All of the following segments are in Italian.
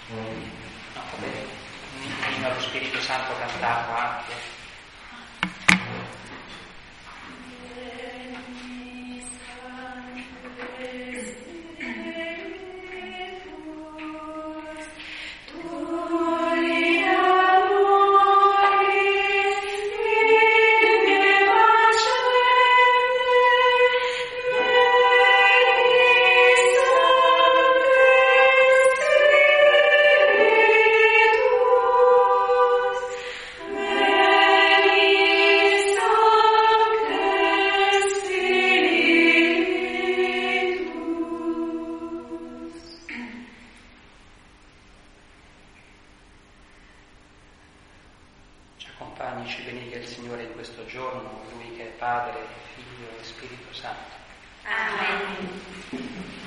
No, come l'inno allo Spirito Santo cantato anche. Ci benedica il Signore in questo giorno, Lui che è Padre, Figlio e Spirito Santo. Amen.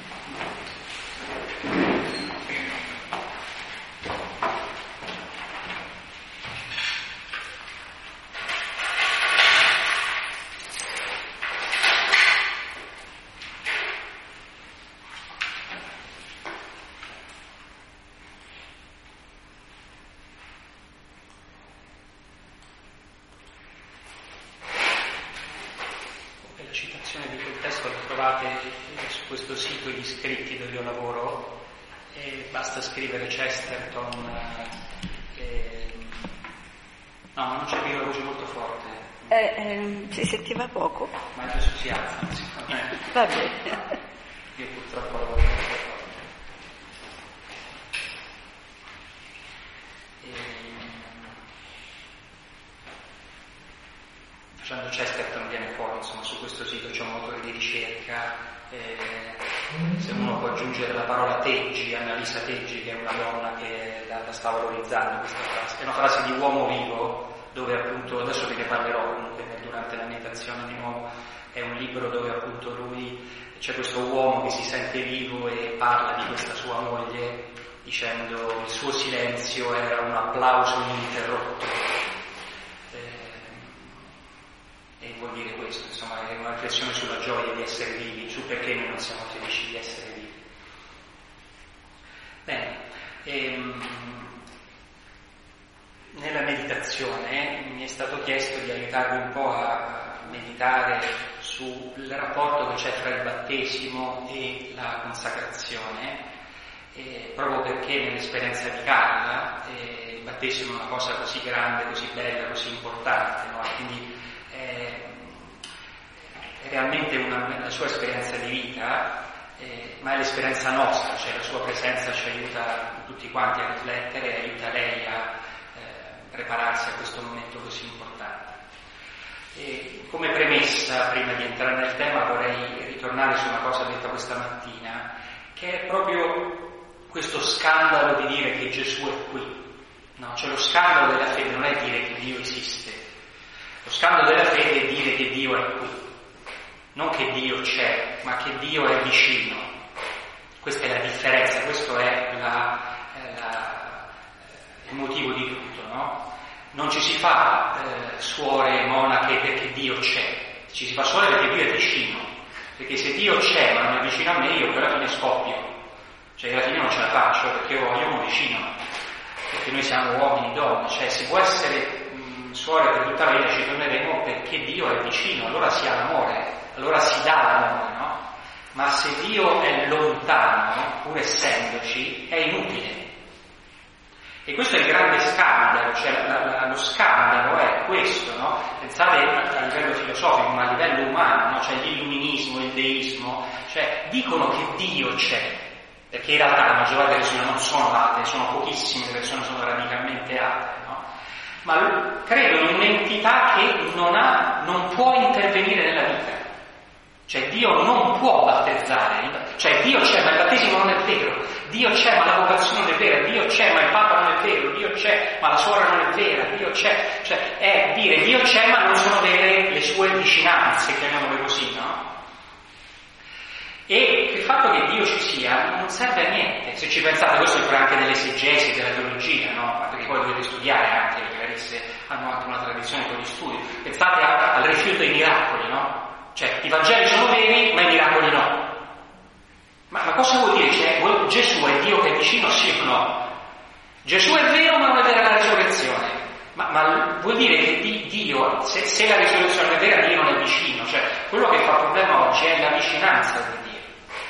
Su questo sito gli scritti dove io lavoro e basta scrivere Chesterton no, ma non c'è più la voce molto forte, si sentiva poco, ma adesso si alza sicuramente. Va bene. Io purtroppo la voce molto forte facendo Chesterton viene fuori, insomma, su questo sito c'è un motore di ricerca. Se uno può aggiungere la parola Teggi, Annalisa Teggi, che è una donna che la sta valorizzando questa frase, è una frase di Uomo Vivo, dove appunto, adesso ve ne parlerò comunque durante la meditazione di nuovo, è un libro dove appunto c'è questo uomo che si sente vivo e parla di questa sua moglie dicendo il suo silenzio era un applauso ininterrotto. E vuol dire questo, insomma, è una riflessione sulla gioia di essere vivi, su perché noi non siamo felici di essere vivi. Bene, nella meditazione mi è stato chiesto di aiutarvi un po' a meditare sul rapporto che c'è fra il battesimo e la consacrazione, proprio perché nell'esperienza di Carla il battesimo è una cosa così grande, così bella, così importante, no? Quindi è realmente la sua esperienza di vita, ma è l'esperienza nostra, cioè la sua presenza ci aiuta tutti quanti a riflettere, aiuta lei a prepararsi a questo momento così importante. E come premessa, prima di entrare nel tema, vorrei ritornare su una cosa detta questa mattina, che è proprio questo scandalo di dire che Gesù è qui. No? Cioè lo scandalo della fede non è dire che Dio esiste, lo scandalo della fede è dire che Dio è qui, non che Dio c'è, ma che Dio è vicino. Questa è la differenza, questo è il motivo di tutto, no? Non ci si fa suore e monache perché Dio c'è, ci si fa suore perché Dio è vicino, perché se Dio c'è ma non è vicino a me, io poi alla fine scoppio, cioè alla fine non ce la faccio perché io voglio uno vicino, perché noi siamo uomini e donne, cioè si può essere suore per tutta la vita, ci torneremo perché Dio è vicino, allora si ha l'amore, allora si dà l'amore, no? Ma se Dio è lontano, pur essendoci, è inutile. E questo è il grande scandalo, cioè lo scandalo è questo, no? Pensate a livello filosofico, ma a livello umano, no? Cioè l'illuminismo, il deismo, cioè dicono che Dio c'è, perché in realtà la maggior parte delle persone non sono atee, sono pochissime le persone sono radicalmente atee, no? Ma credono in un'entità che non può intervenire nella vita. Cioè Dio non può battezzare, cioè Dio c'è ma il battesimo non è vero, Dio c'è ma la vocazione non è vera, Dio c'è ma il Papa non è vero, Dio c'è ma la suora non è vera, Dio c'è, cioè è dire Dio c'è ma non sono vere le sue vicinanze, chiamiamole così, no? E il fatto che Dio ci sia non serve a niente, se ci pensate, questo è pure anche dell'esegesi, della teologia, no? Perché poi dovete studiare anche, le chiarisse hanno anche una tradizione con gli studi, pensate al rifiuto dei miracoli, no? Cioè, i Vangeli sono veri, ma i miracoli no. Ma cosa vuol dire? Cioè, Gesù è Dio che è vicino, sì o no? Gesù è vero, ma non è vera la risurrezione. Ma vuol dire che Dio, se la risurrezione è vera, Dio non è vicino. Cioè, quello che fa problema oggi è la vicinanza di Dio.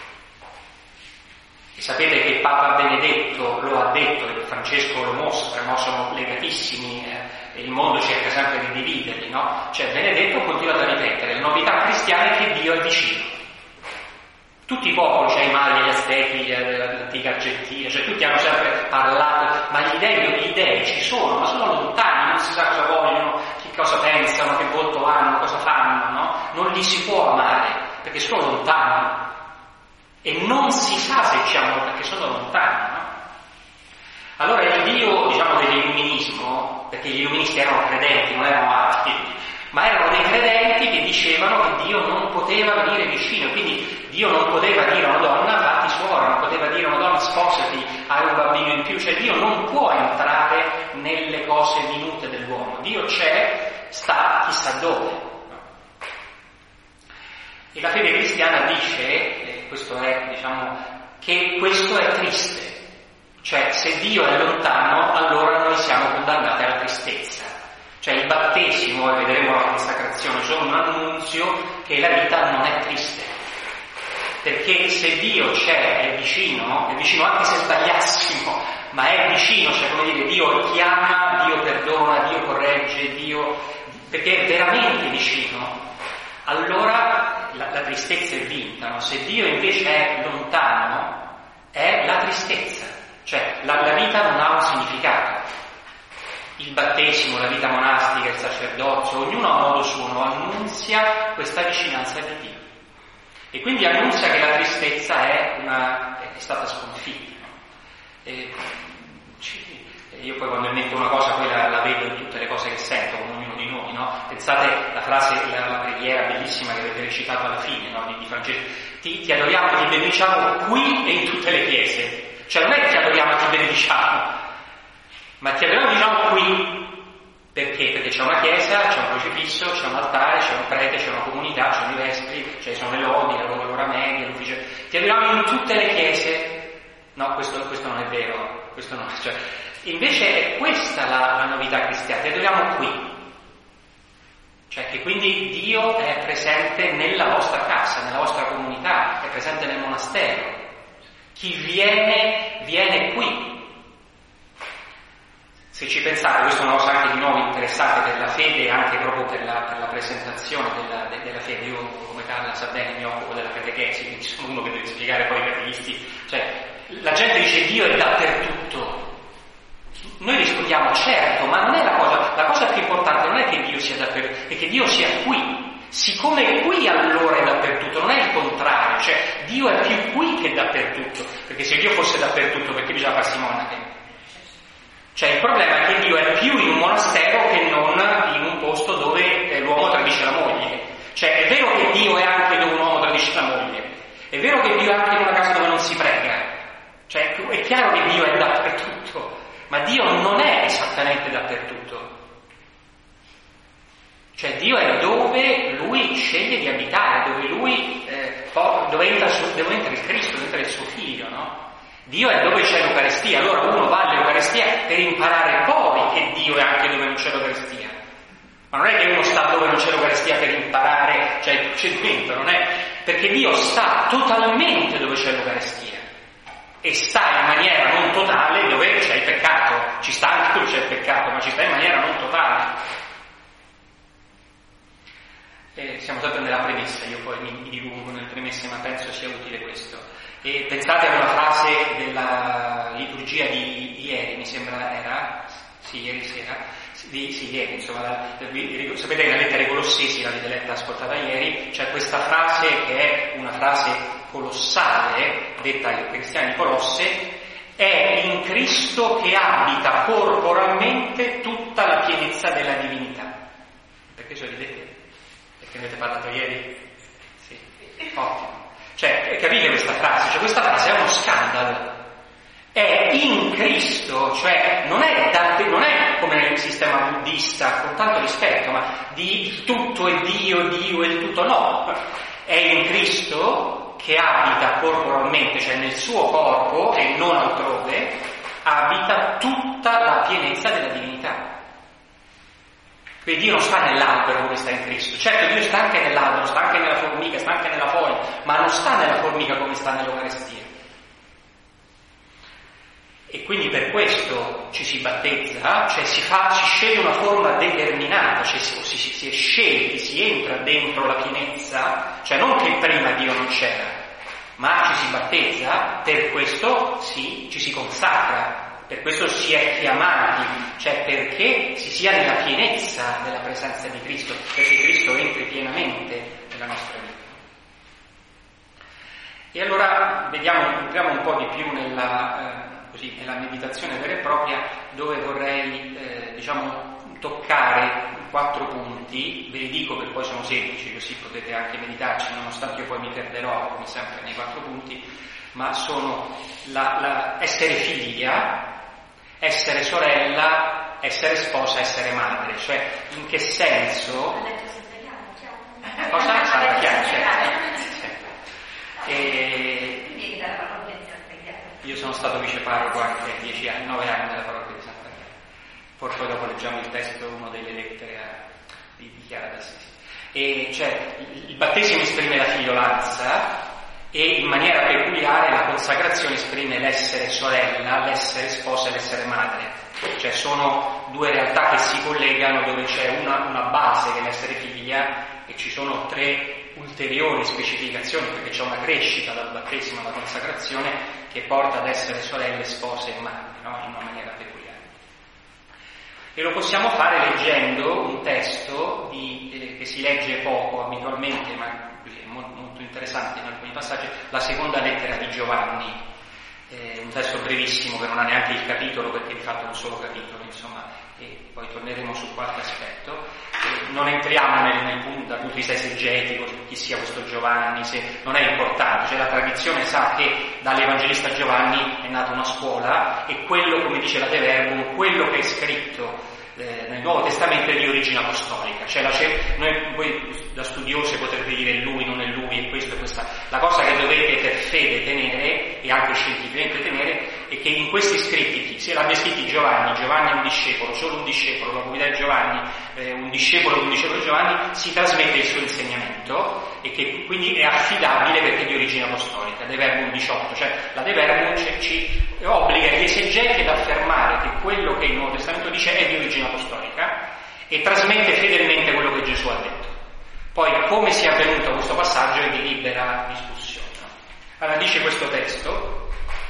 E sapete che Papa Benedetto lo ha detto, e Francesco lo mostra, no? Sono legatissimi, e il mondo cerca sempre di dividerli, no? Cioè Benedetto continua a ripetere, la novità cristiana è che Dio è vicino. Tutti i popoli, cioè i Mali, gli Aztechi, l'antica Argentina, cioè tutti hanno sempre parlato, ma gli dei ci sono, ma sono lontani, non si sa cosa vogliono, che cosa pensano, che volto hanno, cosa fanno, no? Non li si può amare, perché sono lontani. E non si sa se ci amano, perché sono lontani, no? Allora il Dio, diciamo, dell'illuminismo, perché gli illuministi erano credenti, non erano atei, ma erano dei credenti che dicevano che Dio non poteva venire vicino, quindi Dio non poteva dire a una donna fatti suora, non poteva dire a una donna sposati, hai un bambino in più, cioè Dio non può entrare nelle cose minute dell'uomo, Dio c'è, sta chissà dove. E la fede cristiana dice, questo è, diciamo, che questo è triste, cioè se Dio è lontano allora noi siamo condannati alla tristezza. Cioè il battesimo, e vedremo la consacrazione, sono un annunzio che la vita non è triste. Perché se Dio c'è, è vicino anche se sbagliassimo, ma è vicino, cioè come dire, Dio chiama, Dio perdona, Dio corregge, Dio, perché è veramente vicino, allora la tristezza è vinta, no? Se Dio invece è lontano, è la tristezza, cioè la vita non ha un significato. Il battesimo, la vita monastica, il sacerdozio, ognuno a modo suo annunzia questa vicinanza di Dio. E quindi annunzia che la tristezza è stata sconfitta. No? Io poi quando invento una cosa poi la vedo in tutte le cose che sento, come ognuno di noi, no? Pensate la frase, la preghiera bellissima che avete recitato alla fine, no? di Francesco. Ti adoriamo e ti benediciamo qui e in tutte le chiese. Cioè non è che ti adoriamo e ti benediciamo, ma ti adoriamo diciamo qui. Perché? Perché c'è una chiesa, c'è un crocifisso, c'è un altare, c'è un prete, c'è una comunità, c'è i vespri, ci sono le lodi, l'ora media, l'ufficio. Ti adoriamo in tutte le chiese. No, questo non è vero. Questo non è, cioè, invece è questa la novità cristiana, ti adoriamo qui. Cioè che quindi Dio è presente nella vostra casa, nella vostra comunità, è presente nel monastero. Chi viene qui. Se ci pensate, questa è una cosa anche di nuovo interessante per la fede, anche proprio per la presentazione della fede. Io, come Carla sa bene, mi occupo della catechesi, quindi sono uno che deve spiegare poi ai catechisti. Cioè, la gente dice Dio è dappertutto. Noi rispondiamo certo, ma non è la cosa più importante non è che Dio sia dappertutto, è che Dio sia qui. Siccome è qui allora è dappertutto, non è il contrario, cioè Dio è più qui che dappertutto, perché se Dio fosse dappertutto perché bisogna farsi monache? Cioè il problema è che Dio è più in un monastero che non in un posto dove l'uomo tradisce la moglie. Cioè è vero che Dio è anche dove un uomo tradisce la moglie, è vero che Dio è anche in una casa dove non si prega, cioè è chiaro che Dio è dappertutto, ma Dio non è esattamente dappertutto. Cioè Dio è dove Lui sceglie di abitare, dove Lui dove entra il Cristo, dove entra il suo Figlio, no? Dio è dove c'è l'Eucaristia, allora uno va all'Eucaristia per imparare poi che Dio è anche dove non c'è l'Eucaristia. Ma non è che uno sta dove non c'è l'Eucaristia per imparare, cioè il procedimento, non è, perché Dio sta totalmente dove c'è l'Eucaristia e sta in maniera non totale dove c'è il peccato, ci sta anche dove c'è il peccato, ma ci sta in maniera non totale. Siamo sempre nella premessa, io poi mi dilungo nelle premesse, ma penso sia utile questo. E pensate a una frase della liturgia di ieri, mi sembra era, ieri sera, ieri, insomma, sapete che la lettera ai Colossesi, l'avete letta, ascoltata ieri, c'è questa frase che è una frase colossale, detta ai cristiani di Colosse, è in Cristo che abita corporalmente tutta la pienezza della divinità. Perché sorridete? Perché ne avete parlato ieri? Sì, ottimo. Cioè, capite questa frase? Cioè, questa frase è uno scandalo. È in Cristo, cioè non è come nel sistema buddista, con tanto rispetto, ma di tutto è Dio è il tutto, no. È in Cristo che abita corporalmente, cioè nel suo corpo e non altrove, abita tutta la pienezza della divinità. Quindi Dio non sta nell'albero come sta in Cristo. Certo, Dio sta anche nell'albero, sta anche nella formica, sta anche nella foglia, ma non sta nella formica come sta nell'Eucaristia. E quindi per questo ci si battezza, cioè si sceglie una forma determinata, cioè si è scelti, si entra dentro la pienezza, cioè non che prima Dio non c'era, ma ci si battezza, per questo ci si consacra, per questo si è chiamati, cioè perché si sia nella pienezza della presenza di Cristo, perché Cristo entri pienamente nella nostra vita. E allora entriamo un po' di più nella meditazione vera e propria, dove vorrei toccare 4 punti. Ve li dico perché poi sono semplici, così potete anche meditarci, nonostante io poi mi perderò come sempre nei 4 punti, ma sono essere figlia, essere sorella, essere sposa, essere madre. Cioè, in che senso? Cosa? Sarà chiaro, io sono stato viceparroco anche 9 anni nella parrocchia di Santa Chiara. Poi dopo leggiamo il testo, una delle lettere di Chiara d'Assisi. E cioè il battesimo esprime la figliolanza e in maniera peculiare la consacrazione esprime l'essere sorella, l'essere sposa e l'essere madre. Cioè sono 2 realtà che si collegano, dove c'è una base che è l'essere figlia e ci sono 3 ulteriori specificazioni, perché c'è una crescita dal battesimo alla consacrazione che porta ad essere sorelle, spose e madri, no? In una maniera peculiare. E lo possiamo fare leggendo un testo che si legge poco abitualmente, ma è molto interessante in alcuni passaggi, la seconda lettera di Giovanni, un testo brevissimo che non ha neanche il capitolo, perché di fatto è un solo capitolo, insomma, e poi torneremo su qualche aspetto. Non entriamo dal punto di vista esegetico su chi sia questo Giovanni, se non è importante, cioè la tradizione sa che dall'Evangelista Giovanni è nata una scuola e quello, come dice la De Verbum, quello che è scritto nel Nuovo Testamento è di origine apostolica, cioè voi da studiose potrete dire lui, non è lui, e questo e questa. La cosa che dovete per fede tenere, e anche scientificamente tenere, è che in questi scritti, se l'abbia scritti Giovanni è un discepolo, solo un discepolo, la comunità di Giovanni, un discepolo di Giovanni, si trasmette il suo insegnamento e che quindi è affidabile perché è di origine apostolica. De Verbum 18, cioè la De Verbum ci obbliga gli esegeti ad affermare che quello che il Nuovo Testamento dice è di origine apostolica e trasmette fedelmente quello che Gesù ha detto. Poi come sia avvenuto questo passaggio è di libera discussione. Allora dice questo testo: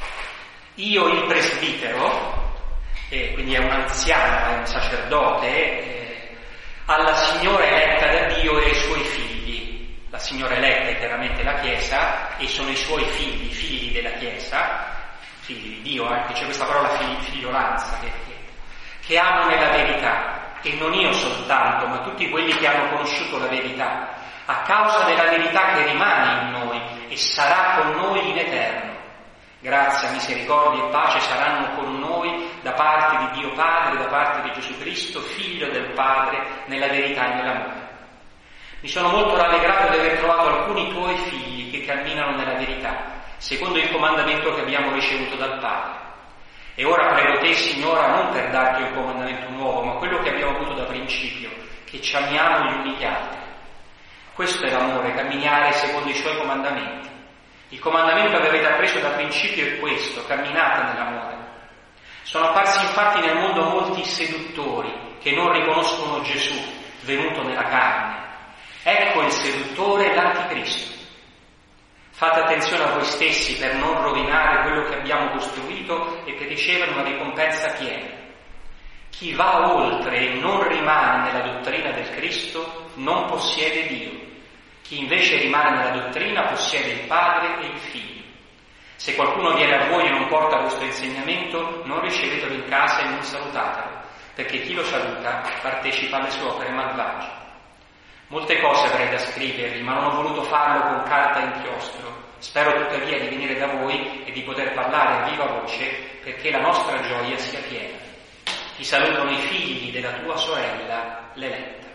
io il presbitero, quindi è un anziano, è un sacerdote, alla signora eletta da Dio e ai suoi figli. La signora eletta è chiaramente la Chiesa e sono i suoi figli della Chiesa, figli di Dio, anche c'è questa parola figliolanza che amo nella verità, e non io soltanto, ma tutti quelli che hanno conosciuto la verità, a causa della verità che rimane in noi e sarà con noi in eterno. Grazia, misericordia e pace saranno con noi da parte di Dio Padre, da parte di Gesù Cristo, Figlio del Padre, nella verità e nell'amore. Mi sono molto rallegrato di aver trovato alcuni tuoi figli che camminano nella verità, secondo il comandamento che abbiamo ricevuto dal Padre. E ora prego te, Signora, non per darti un comandamento nuovo, ma quello che abbiamo avuto da principio, che ci amiamo gli uni gli altri. Questo è l'amore, camminare secondo i suoi comandamenti. Il comandamento che avete appreso da principio è questo: camminate nell'amore. Sono apparsi infatti nel mondo molti seduttori che non riconoscono Gesù venuto nella carne. Ecco il seduttore, l'anticristo. Fate attenzione a voi stessi per non rovinare quello che abbiamo costruito e per ricevere una ricompensa piena. Chi va oltre e non rimane nella dottrina del Cristo non possiede Dio. Chi invece rimane nella dottrina possiede il Padre e il Figlio. Se qualcuno viene a voi e non porta questo insegnamento, non ricevetelo in casa e non salutatelo, perché chi lo saluta partecipa alle sue opere malvagie. Molte cose avrei da scrivervi, ma non ho voluto farlo con carta e inchiostro. Spero tuttavia di venire da voi e di poter parlare a viva voce, perché la nostra gioia sia piena. Ti salutano i figli della tua sorella, l'eletta.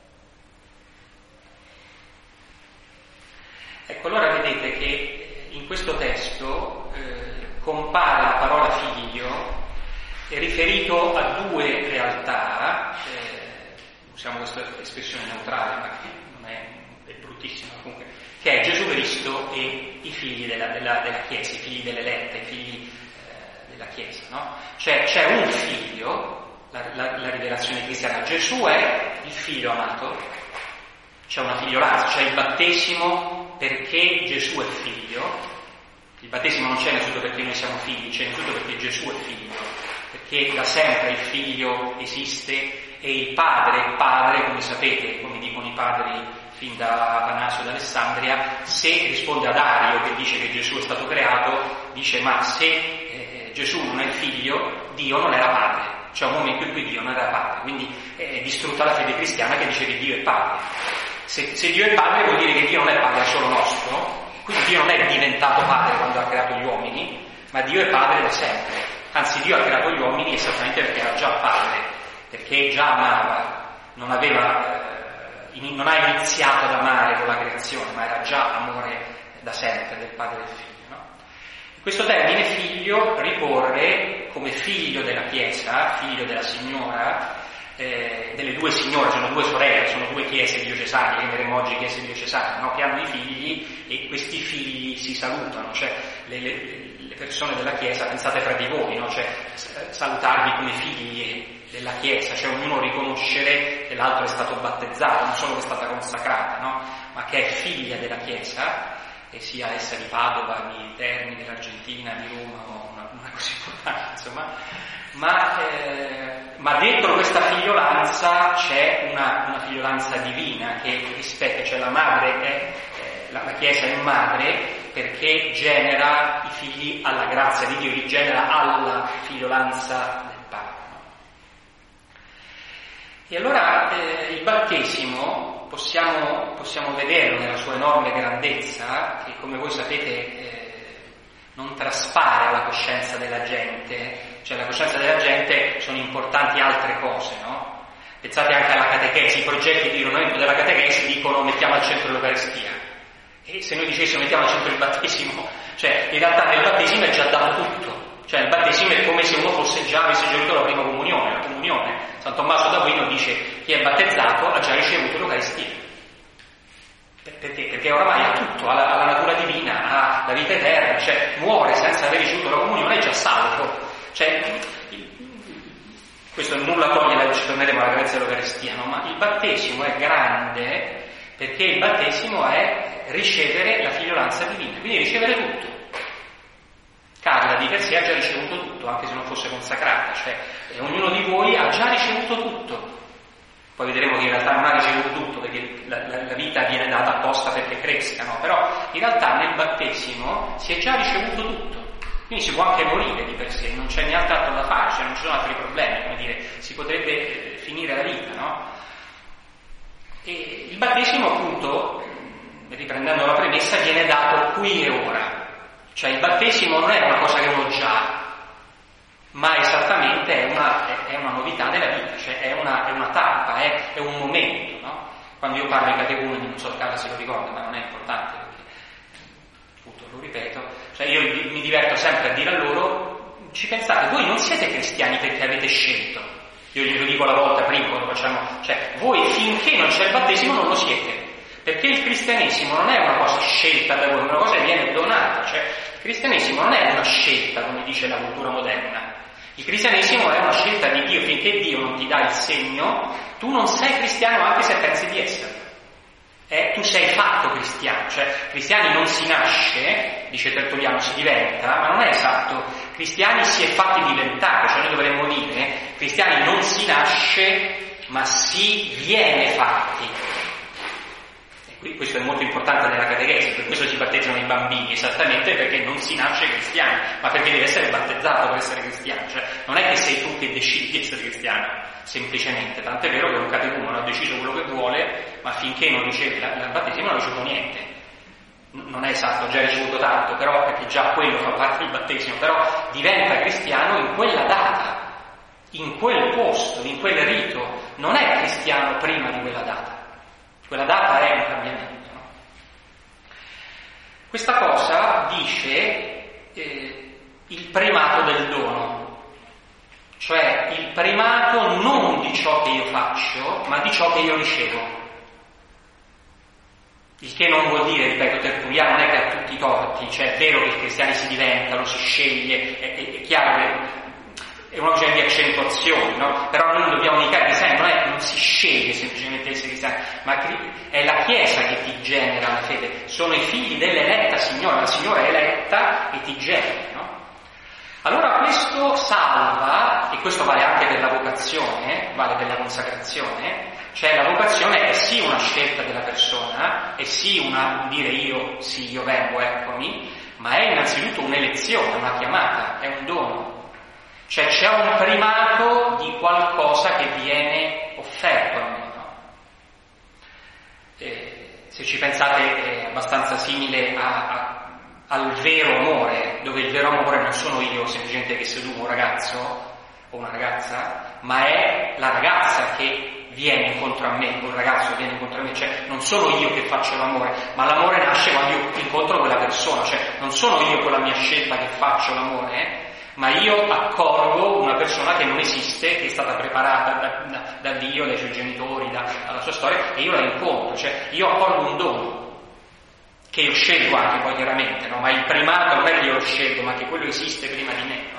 Ecco, allora vedete che in questo testo compare la parola figlio è riferito a due realtà, usiamo questa espressione neutrale, ma non è bruttissima comunque, che è Gesù Cristo e i figli della Chiesa, i figli dell'eletta, i figli della Chiesa, no? Cioè c'è un figlio, la rivelazione cristiana, Gesù è il figlio amato, c'è una figliolanza, c'è il battesimo perché Gesù è figlio. Il battesimo non c'è innanzitutto perché noi siamo figli, c'è innanzitutto perché Gesù è figlio, perché da sempre il figlio esiste e il padre, come sapete, come dicono i padri fin da Atanasio d'Alessandria, se risponde ad Ario che dice che Gesù è stato creato, dice ma se Gesù non è il figlio, Dio non era padre. C'è un momento in cui Dio non era padre, quindi è distrutta la fede cristiana che dice che Dio è padre. Se Dio è padre vuol dire che Dio non è padre solo nostro, quindi Dio non è diventato padre quando ha creato gli uomini, ma Dio è padre da sempre. Anzi, Dio ha creato gli uomini esattamente perché era già padre, perché già amava, non ha iniziato ad amare con la creazione, ma era già amore da sempre del padre e del figlio, no? Questo termine figlio ricorre come figlio della Chiesa, figlio della Signora, delle due signore, sono due sorelle, sono due chiese diocesane, chiameremo oggi chiese diocesane, no? Che hanno i figli e questi figli si salutano, cioè le persone della Chiesa, pensate fra di voi, no? Cioè salutarvi come figli della Chiesa, cioè ognuno riconoscere che l'altro è stato battezzato, non solo che è stata consacrata, no? Ma che è figlia della Chiesa, e sia essa di Padova, di Terni, dell'Argentina, di Roma, o una cosa importante, insomma. Ma dentro questa figliolanza c'è una figliolanza divina che rispecchia, cioè la madre la Chiesa è madre perché genera i figli alla grazia di Dio, li genera alla figliolanza del Padre. E allora il battesimo possiamo vederlo nella sua enorme grandezza, che come voi sapete non traspare alla coscienza della gente, cioè la coscienza della gente sono importanti altre cose, no? Pensate anche alla catechesi, i progetti di rinnovamento della catechesi dicono mettiamo al centro l'Eucaristia, e se noi dicessimo mettiamo al centro il battesimo, cioè in realtà nel battesimo è già dato tutto, cioè il battesimo è come se uno avesse già ricevuto la prima comunione, la comunione. San Tommaso d'Aquino dice chi è battezzato ha già ricevuto l'Eucaristia. Perché? Perché oramai ha tutto, ha la natura divina, ha la vita eterna, cioè muore senza aver ricevuto la comunione, è già salvo. Cioè, questo nulla toglie, ci torneremo alla grazia dell'Eucaristia, no? Ma il battesimo è grande perché il battesimo è ricevere la figliolanza divina, quindi ricevere tutto. Carla di per sé ha già ricevuto tutto, anche se non fosse consacrata, cioè ognuno di voi ha già ricevuto tutto. Poi vedremo che in realtà non ha ricevuto tutto perché la vita viene data apposta perché cresca, no? Però in realtà nel battesimo si è già ricevuto tutto, quindi si può anche morire di per sé, non c'è niente altro da fare, cioè non ci sono altri problemi, come dire, si potrebbe finire la vita, no? E il battesimo appunto, riprendendo la premessa, viene dato qui e ora, cioè il battesimo non è una cosa che uno già, ma esattamente è una novità della vita, cioè è una tappa, è un momento, no? Quando io parlo ai catecumeni, non so Carla se lo ricorda, ma non è importante perché appunto lo ripeto, cioè io mi diverto sempre a dire a loro, ci pensate, voi non siete cristiani perché avete scelto, io glielo dico la volta prima quando facciamo, cioè voi finché non c'è il battesimo non lo siete, perché il cristianesimo non è una cosa scelta da voi, è una cosa che viene donata, cioè il cristianesimo non è una scelta come dice la cultura moderna. Il cristianesimo è una scelta di Dio, finché Dio non ti dà il segno, tu non sei cristiano anche se pensi di essere. Tu sei fatto cristiano, cioè cristiani non si nasce, dice Tertulliano, si diventa, ma non è esatto, cristiani si è fatti diventare, cioè noi dovremmo dire, cristiani non si nasce, ma si viene fatti. Questo è molto importante nella catechesi, per questo si battezzano i bambini, esattamente perché non si nasce cristiano, ma perché deve essere battezzato per essere cristiano, cioè non è che sei tu che decidi di essere cristiano, semplicemente, tant'è vero che un catecumeno ha deciso quello che vuole, ma finché non riceve il battesimo non ha ricevuto niente, non è esatto, ha già ricevuto tanto, però perché già quello fa parte del battesimo, però diventa cristiano in quella data, in quel posto, in quel rito, non è cristiano prima di quella data. Quella data è un cambiamento. No? Questa cosa dice il primato del dono, cioè il primato non di ciò che io faccio, ma di ciò che io ricevo. Il che non vuol dire, ripeto, Tertulliano non è che ha tutti i torti, cioè è vero che i cristiani si diventa, lo si sceglie, è chiaro che è una questione di accentuazioni, no? Però noi non dobbiamo indicare che sai, non si sceglie semplicemente essere cristiani, ma è la Chiesa che ti genera la fede, sono i figli dell'eletta Signora, la Signora è eletta e ti genera, no? Allora questo salva, e questo vale anche per la vocazione, vale per la consacrazione, cioè la vocazione è sì una scelta della persona, è sì un dire io vengo, eccomi, ma è innanzitutto un'elezione, una chiamata, è un dono. Cioè c'è un primato di qualcosa che viene offerto a me, no? Se ci pensate è abbastanza simile al vero amore, dove il vero amore non sono io semplicemente che seduco un ragazzo o una ragazza, ma è la ragazza che viene incontro a me, o il ragazzo viene incontro a me, cioè non sono io che faccio l'amore, ma l'amore nasce quando io incontro quella persona, cioè non sono io con la mia scelta che faccio l'amore, ma io accolgo una persona che non esiste, che è stata preparata da Dio, dai suoi genitori, dalla sua storia, e io la incontro, cioè io accolgo un dono, che io scelgo anche poi chiaramente, no? Ma il primato non è che io lo scelgo, ma che quello esiste prima di me, no?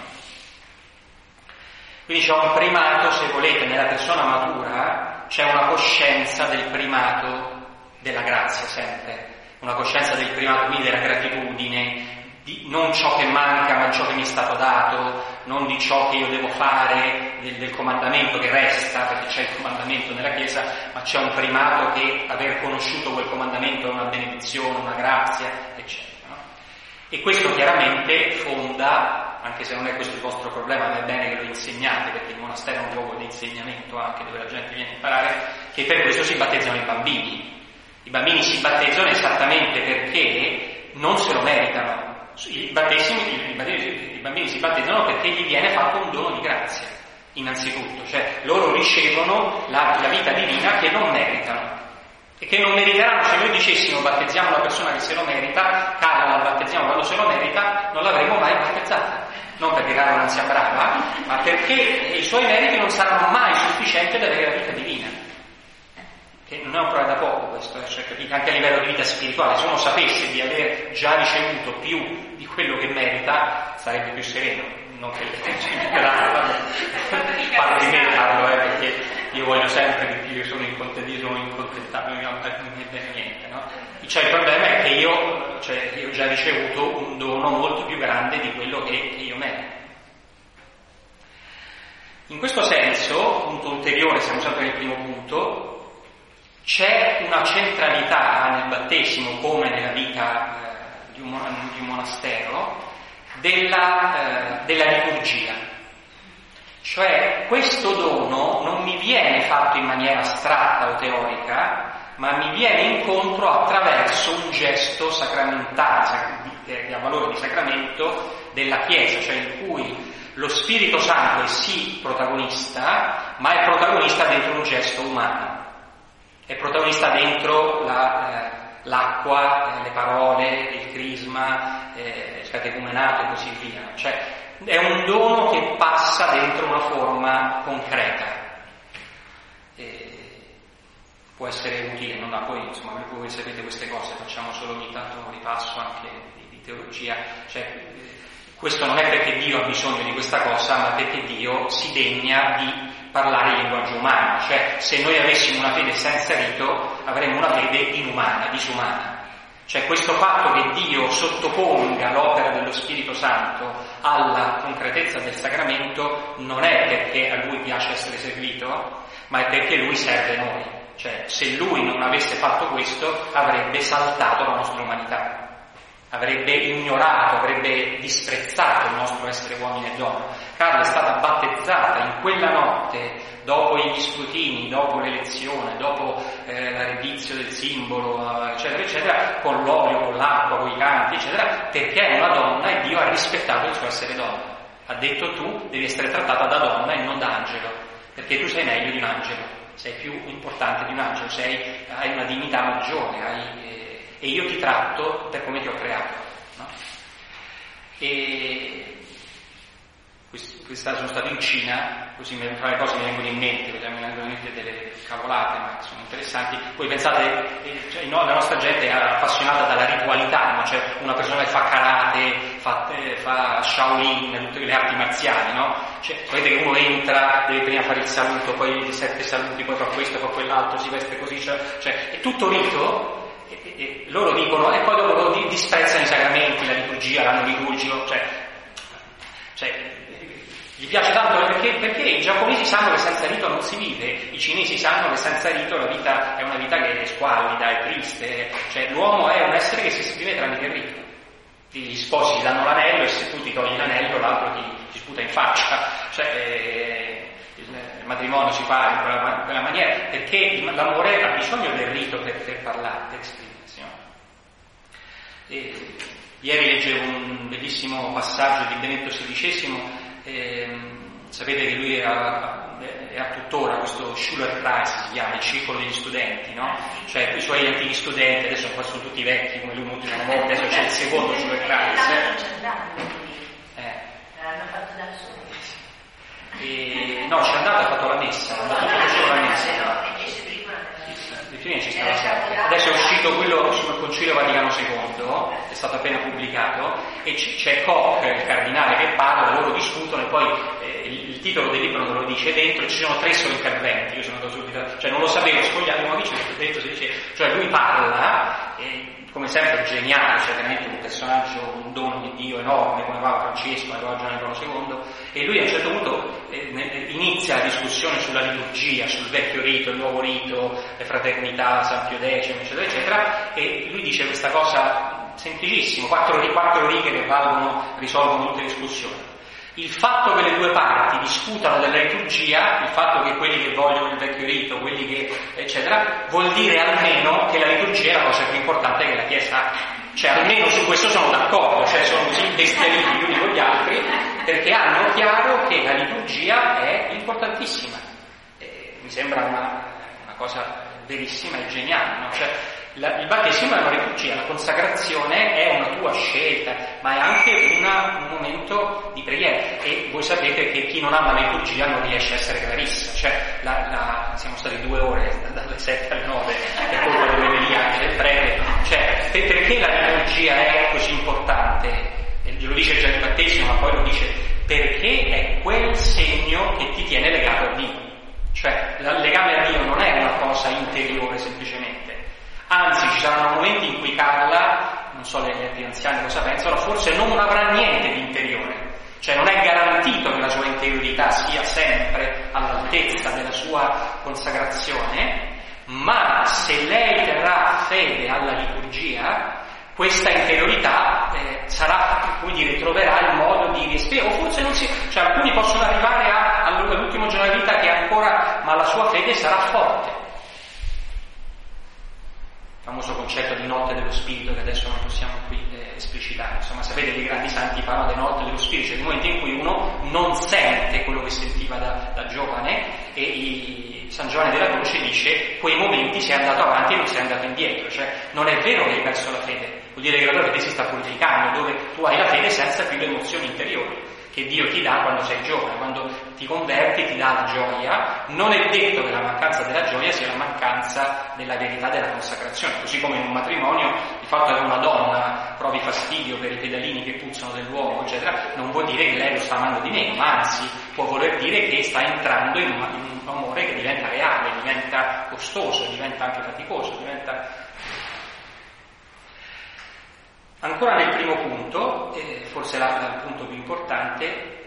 Quindi c'è un primato, se volete, nella persona matura, c'è una coscienza del primato della grazia sempre, una coscienza del primato quindi della gratitudine, di non ciò che manca ma ciò che mi è stato dato, non di ciò che io devo fare, del comandamento che resta, perché c'è il comandamento nella Chiesa, ma c'è un primato che aver conosciuto quel comandamento è una benedizione, una grazia, eccetera, no? E questo chiaramente fonda, anche se non è questo il vostro problema, ma è bene che lo insegnate, perché il monastero è un luogo di insegnamento anche dove la gente viene a imparare, che per questo si battezzano i bambini. I bambini si battezzano esattamente perché non se lo meritano. I bambini si battezzano perché gli viene fatto un dono di grazia, innanzitutto, cioè loro ricevono la vita divina che non meritano e che non meriteranno. Se noi dicessimo battezziamo una persona che se lo merita, Carla la battezziamo quando se lo merita, non l'avremmo mai battezzata, non perché Carla non sia brava, ma perché i suoi meriti non saranno mai sufficienti ad avere la vita divina. Che non è un problema da poco questo, cioè, capite? Anche a livello di vita spirituale, se uno sapesse di aver già ricevuto più di quello che merita, sarebbe più sereno, non che parlo di me, perché io voglio sempre di più, io sono incontentato, non mi bene niente, no? Cioè il problema è che io ho già ricevuto un dono molto più grande di quello che io merito. In questo senso, punto ulteriore, siamo sempre nel primo punto, c'è una centralità nel battesimo, come nella vita di un monastero, della liturgia. Cioè questo dono non mi viene fatto in maniera astratta o teorica, ma mi viene incontro attraverso un gesto sacramentale, che ha valore di sacramento della Chiesa, cioè in cui lo Spirito Santo è sì protagonista, ma è protagonista dentro un gesto umano. È protagonista dentro l'acqua, le parole, il crisma, il catecumenato e così via. Cioè è un dono che passa dentro una forma concreta. Può essere utile, non da poi, insomma, voi sapete queste cose, facciamo solo ogni tanto un ripasso anche di teologia. Cioè, questo non è perché Dio ha bisogno di questa cosa, ma perché Dio si degna di parlare il linguaggio umano, cioè se noi avessimo una fede senza rito avremmo una fede inumana, disumana. Cioè questo fatto che Dio sottoponga l'opera dello Spirito Santo alla concretezza del sacramento non è perché a Lui piace essere servito, ma è perché Lui serve noi. Cioè se Lui non avesse fatto questo avrebbe saltato la nostra umanità, avrebbe ignorato, avrebbe disprezzato il nostro essere uomini e donne. Carla è stata battezzata in quella notte, dopo gli scrutini, dopo l'elezione, dopo l'arredizio del simbolo, eccetera, eccetera, con l'olio, con l'acqua, con i canti, eccetera, perché è una donna e Dio ha rispettato il suo essere donna. Ha detto tu devi essere trattata da donna e non da angelo, perché tu sei meglio di un angelo, sei più importante di un angelo, hai una dignità maggiore, e io ti tratto per come ti ho creato, no? E questo sono stato in Cina, così tra le cose mi vengono in mente, mi vengono in mente delle cavolate, ma sono interessanti. Voi pensate, la nostra gente è appassionata dalla ritualità, no? Cioè una persona che fa karate, fa Shaolin, tutte le arti marziali, no? Cioè, sapete che uno entra, deve prima fare il saluto, poi i 7 saluti, poi fa questo, fa quell'altro, si veste così, cioè è tutto rito. E loro dicono, e poi dopo loro disprezzano i sacramenti, la liturgia, l'anno liturgico, cioè gli piace tanto perché i giapponesi sanno che senza rito non si vive, i cinesi sanno che senza rito la vita è una vita che è squallida, è triste, cioè l'uomo è un essere che si esprime tramite il rito. Gli sposi ti danno l'anello e se tu ti togli l'anello l'altro ti sputa in faccia, cioè il matrimonio si fa in quella maniera, perché l'amore ha bisogno del rito per parlare, per esprimersi, no? Ieri leggevo un bellissimo passaggio di Benedetto XVI. Sapete che lui ha tuttora questo Schülerkreis, si chiama il circolo degli studenti, no? Cioè i suoi antichi studenti, adesso qua sono tutti vecchi come lui, molti sono morti, adesso c'è il secondo Schülerkreis. L'hanno fatto da soli. No, c'è andato, ha fatto la messa, ha fatto solo la messa. Adesso è uscito quello sul Concilio Vaticano II, è stato appena pubblicato, e c'è Koch, il cardinale, che parla, loro discutono e poi il titolo del libro non lo dice dentro, ci sono 3 solo interventi, io sono andato subito, cioè non lo sapevo, sfogliato, ma dice dentro si dice, cioè lui parla, come sempre geniale, cioè veramente un personaggio, un dono di Dio enorme come Papa Francesco, come Giovanni Paolo II, e lui a un certo punto inizia la discussione sulla liturgia, sul vecchio rito, il nuovo rito, le fraternità, San Pio X, eccetera, eccetera, e lui dice questa cosa semplicissima, 4 righe che risolvono tutte le discussioni. Il fatto che le due parti discutano della liturgia, il fatto che quelli che vogliono il vecchio rito, quelli che eccetera, vuol dire almeno che la liturgia è la cosa più importante che la Chiesa ha. Cioè almeno su questo sono d'accordo, cioè sono così imbestialiti gli uni con gli altri, perché hanno chiaro che la liturgia è importantissima. Mi sembra una cosa verissima e geniale, no? Cioè, il battesimo è una liturgia, la consacrazione è una tua scelta, ma è anche un momento di preghiera, e voi sapete che chi non ama la liturgia non riesce a essere clarissa, cioè siamo stati 2 ore dalle 7 alle 9 per colpa dell'omelia e del prete, cioè perché la liturgia è così importante? Lo dice già il battesimo, ma poi lo dice perché è quel segno che ti tiene legato a Dio, cioè il legame a Dio non è una cosa interiore semplicemente. Anzi, ci saranno momenti in cui Carla, non so gli più anziani cosa pensano, forse non avrà niente di interiore, cioè non è garantito che la sua interiorità sia sempre all'altezza della sua consacrazione, ma se lei terrà fede alla liturgia, questa interiorità sarà, come dire, troverà il modo di riespirare, o forse non si, cioè alcuni possono arrivare all'ultimo giorno della vita che ancora, ma la sua fede sarà forte. Il famoso concetto di notte dello spirito che adesso non possiamo qui esplicitare, insomma sapete che i grandi santi parlano di notte dello spirito, cioè di momenti in cui uno non sente quello che sentiva da giovane, e San Giovanni della Croce dice quei momenti sei andato avanti e non sei andato indietro, cioè non è vero che hai perso la fede, vuol dire che la tua fede si sta purificando, dove tu hai la fede senza più le emozioni interiori che Dio ti dà quando sei giovane, quando ti converti ti dà la gioia. Non è detto che la mancanza della gioia sia la mancanza della verità della consacrazione, così come in un matrimonio il fatto che una donna provi fastidio per i pedalini che puzzano dell'uomo, eccetera, non vuol dire che lei lo sta amando di meno, ma anzi può voler dire che sta entrando in un amore che diventa reale, diventa costoso, diventa anche faticoso, Ancora nel primo punto, forse il punto più importante,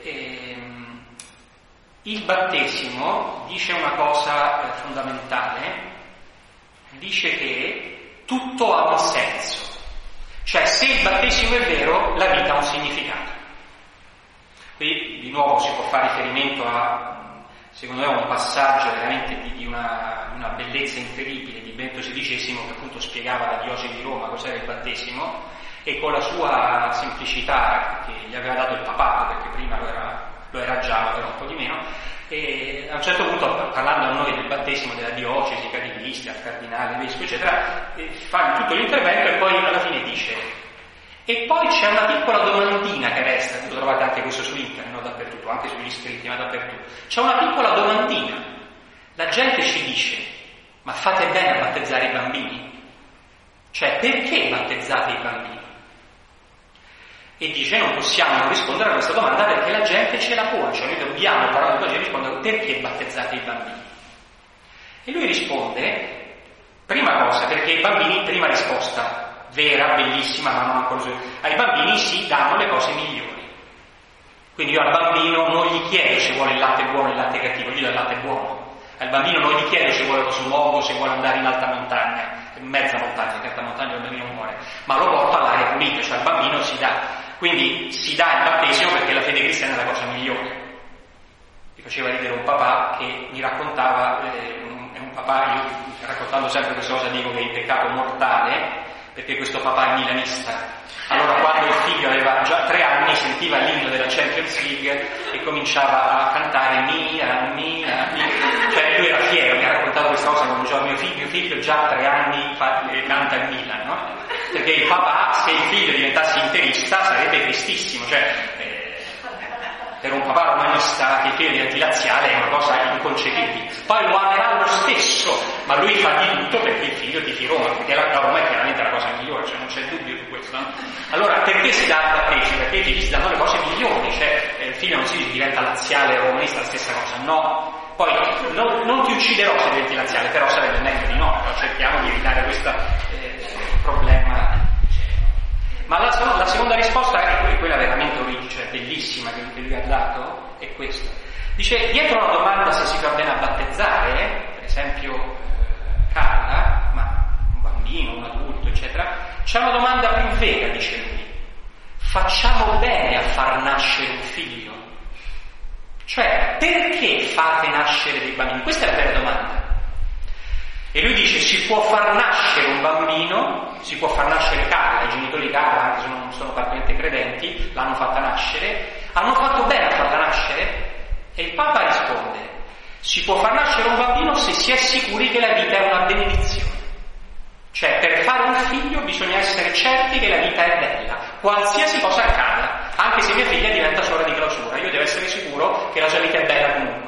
il battesimo dice una cosa fondamentale, dice che tutto ha un senso, cioè se il battesimo è vero, la vita ha un significato. Qui di nuovo si può fare riferimento secondo me, un passaggio veramente di una bellezza incredibile di Benedetto XVI, che appunto spiegava la diocesi di Roma cos'era il battesimo, e con la sua semplicità che gli aveva dato il papato, perché prima lo era già, ma era un po' di meno, e a un certo punto, parlando a noi del battesimo della diocesi, catechisti, al cardinale, vescovo, eccetera, fa tutto l'intervento e poi alla fine dice: E poi c'è una piccola domandina che resta, lo trovate anche questo su internet, non dappertutto, anche sugli scritti, ma dappertutto. C'è una piccola domandina. La gente ci dice: ma fate bene a battezzare i bambini? Cioè, perché battezzate i bambini? E dice: non possiamo rispondere a questa domanda perché la gente ce la pone, cioè noi dobbiamo però oggi rispondere: perché battezzate i bambini? E lui risponde: prima cosa, perché i bambini, prima risposta vera, bellissima, ma non ancora così, ai bambini si danno le cose migliori. Quindi io al bambino non gli chiedo se vuole il latte buono o il latte cattivo, gli do il latte buono. Al bambino non gli chiedo se vuole cosmogo, se vuole andare in alta montagna, in mezza montagna, in alta montagna il bambino muore, ma lo porto all'aria pulita, cioè al bambino si dà. Quindi si dà il battesimo perché la fede cristiana è la cosa migliore. Mi faceva ridere un papà che mi raccontava, è un papà, io raccontando sempre questa cosa dico che è il peccato mortale, perché questo papà è milanista. Allora quando il figlio aveva già 3 anni sentiva l'inno della Champions League e cominciava a cantare Milan, cioè lui era fiero, mi ha raccontato questa cosa con un giorno, mio figlio già 3 anni canta il Milan, no? Perché il papà, se il figlio diventasse interista, sarebbe tristissimo, cioè per un papà romanista che il figlio diventi laziale è una cosa inconcepibile. Poi lo amerà lo stesso, ma lui fa di tutto perché il figlio tifi Roma, perché la Roma è chiaramente la cosa migliore, cioè non c'è dubbio su questo, no? Allora perché si dà il battesimo? Perché i figli si danno le cose migliori, cioè il figlio non si diventa laziale o romanista, la stessa cosa, no. Poi non ti ucciderò se diventi laziale, però sarebbe meglio di no, però cerchiamo di evitare questo problema. Ma la seconda risposta è quella veramente cioè bellissima che lui ha dato, è questa. Dice, dietro la domanda se si fa bene a battezzare, per esempio Carla, ma un bambino, un adulto, eccetera, c'è una domanda più vera, dice lui. Facciamo bene a far nascere un figlio? Cioè, perché fate nascere dei bambini? Questa è la vera domanda. E lui dice, si può far nascere un bambino, si può far nascere Carla, i genitori di Carla, anche se non sono parzialmente credenti, l'hanno fatta nascere, hanno fatto bene a farla nascere? E il Papa risponde, si può far nascere un bambino se si è sicuri che la vita è una benedizione. Cioè, per fare un figlio bisogna essere certi che la vita è bella, qualsiasi cosa accada, anche se mia figlia diventa suora di clausura, io devo essere sicuro che la sua vita è bella comunque.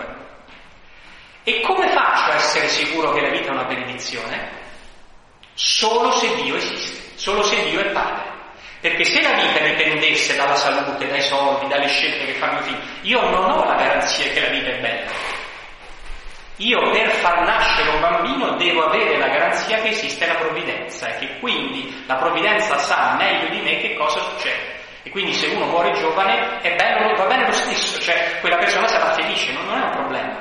E come faccio a essere sicuro che la vita è una benedizione? Solo se Dio esiste, solo se Dio è Padre. Perché se la vita dipendesse dalla salute, dai soldi, dalle scelte che fa mio figlio, io non ho la garanzia che la vita è bella. Io per far nascere un bambino devo avere la garanzia che esiste la provvidenza e che quindi la provvidenza sa meglio di me che cosa succede. E quindi se uno muore giovane è bello, va bene lo stesso, cioè quella persona sarà felice, non è un problema.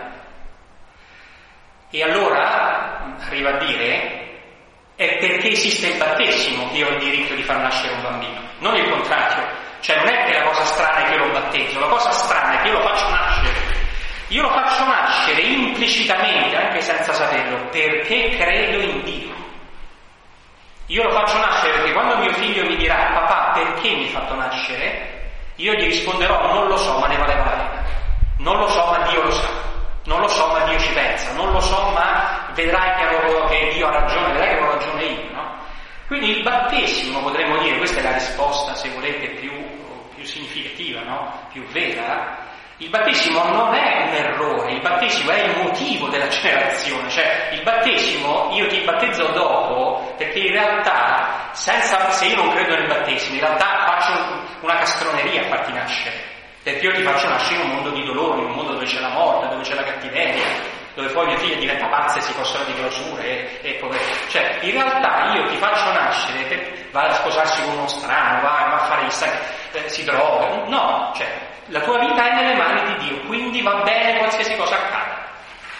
E allora arriva a dire è perché esiste il battesimo che io ho il diritto di far nascere un bambino, non il contrario. Cioè non è che la cosa strana è che io lo battezzo, la cosa strana è che io lo faccio nascere. Io lo faccio nascere implicitamente, anche senza saperlo, perché credo in Dio. Io lo faccio nascere perché quando mio figlio mi dirà papà perché mi hai fatto nascere, io gli risponderò non lo so ma ne valeva la pena, non lo so ma Dio lo sa, non lo so ma Dio ci pensa, non lo so ma vedrai che Dio ha ragione, vedrai che ho ragione io, no? Quindi il battesimo, potremmo dire, questa è la risposta se volete più significativa, no? Più vera. Il battesimo non è un errore, il battesimo è il motivo della generazione, cioè il battesimo io ti battezzo dopo perché in realtà se io non credo nel battesimo in realtà faccio una castroneria a farti nascere, perché io ti faccio nascere in un mondo di dolore, in un mondo dove c'è la morte, dove c'è la cattiveria, dove poi mia figlia diventa pazza e si possono di clausure e povertà. Cioè in realtà io ti faccio nascere, va a sposarsi con uno strano, va a fare si droga, no, cioè la tua vita è nelle mani di Dio, quindi va bene qualsiasi cosa accada.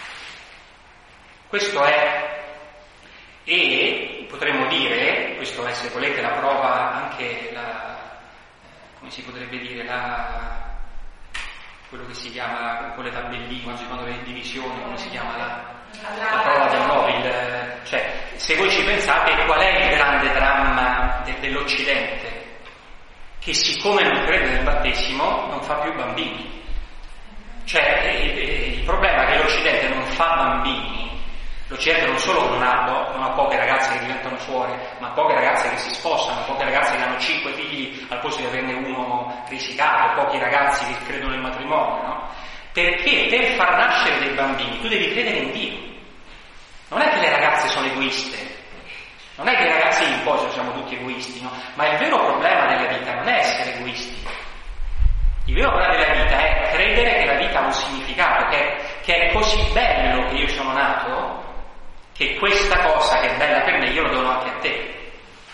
Questo è, e potremmo dire, questo è se volete la prova anche come si potrebbe dire, quello che si chiama con le tabelline, quando si fanno le divisioni, come si chiama la prova del Nobel, cioè se voi ci pensate qual è il grande dramma dell'Occidente? Che siccome non crede nel battesimo non fa più bambini. Cioè il problema è che l'Occidente non fa bambini Lo cerca non solo non ha poche ragazze che diventano suore, ma poche ragazze che si sposano, poche ragazze che hanno 5 figli al posto di averne uno risicato, pochi ragazzi che credono nel matrimonio, no? Perché per far nascere dei bambini tu devi credere in Dio. Non è che le ragazze sono egoiste, non è che i ragazzi in poi siamo tutti egoisti, no? Ma il vero problema della vita non è essere egoisti. Il vero problema della vita è credere che la vita ha un significato, che è così bello che io sono nato, che questa cosa che è bella per me io lo dono anche a te.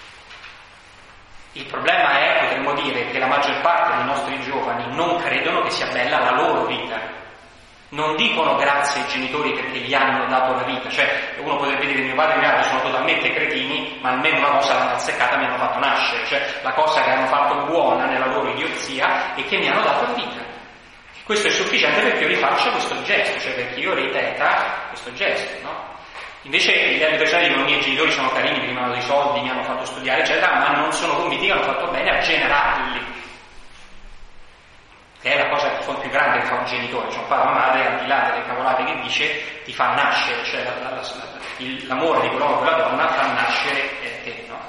Il problema è, potremmo dire, che la maggior parte dei nostri giovani non credono che sia bella la loro vita. Non dicono grazie ai genitori perché gli hanno dato la vita. Cioè, uno potrebbe dire mio padre e mia madre sono totalmente cretini, ma almeno una cosa l'hanno azzeccata, mi hanno fatto nascere. Cioè, la cosa che hanno fatto buona nella loro idiozia è che mi hanno dato la vita. Questo è sufficiente perché io rifaccio questo gesto, cioè perché io ripeta questo gesto, no? Invece le persone dicono i miei genitori sono carini, mi hanno dei soldi, mi hanno fatto studiare, eccetera, ma non sono convinti che hanno fatto bene a generarli. Che è la cosa più grande che fa un genitore, cioè un padre o una madre, al di là delle cavolate che dice, ti fa nascere, cioè l'amore di quell'uomo o quella donna fa nascere te, no?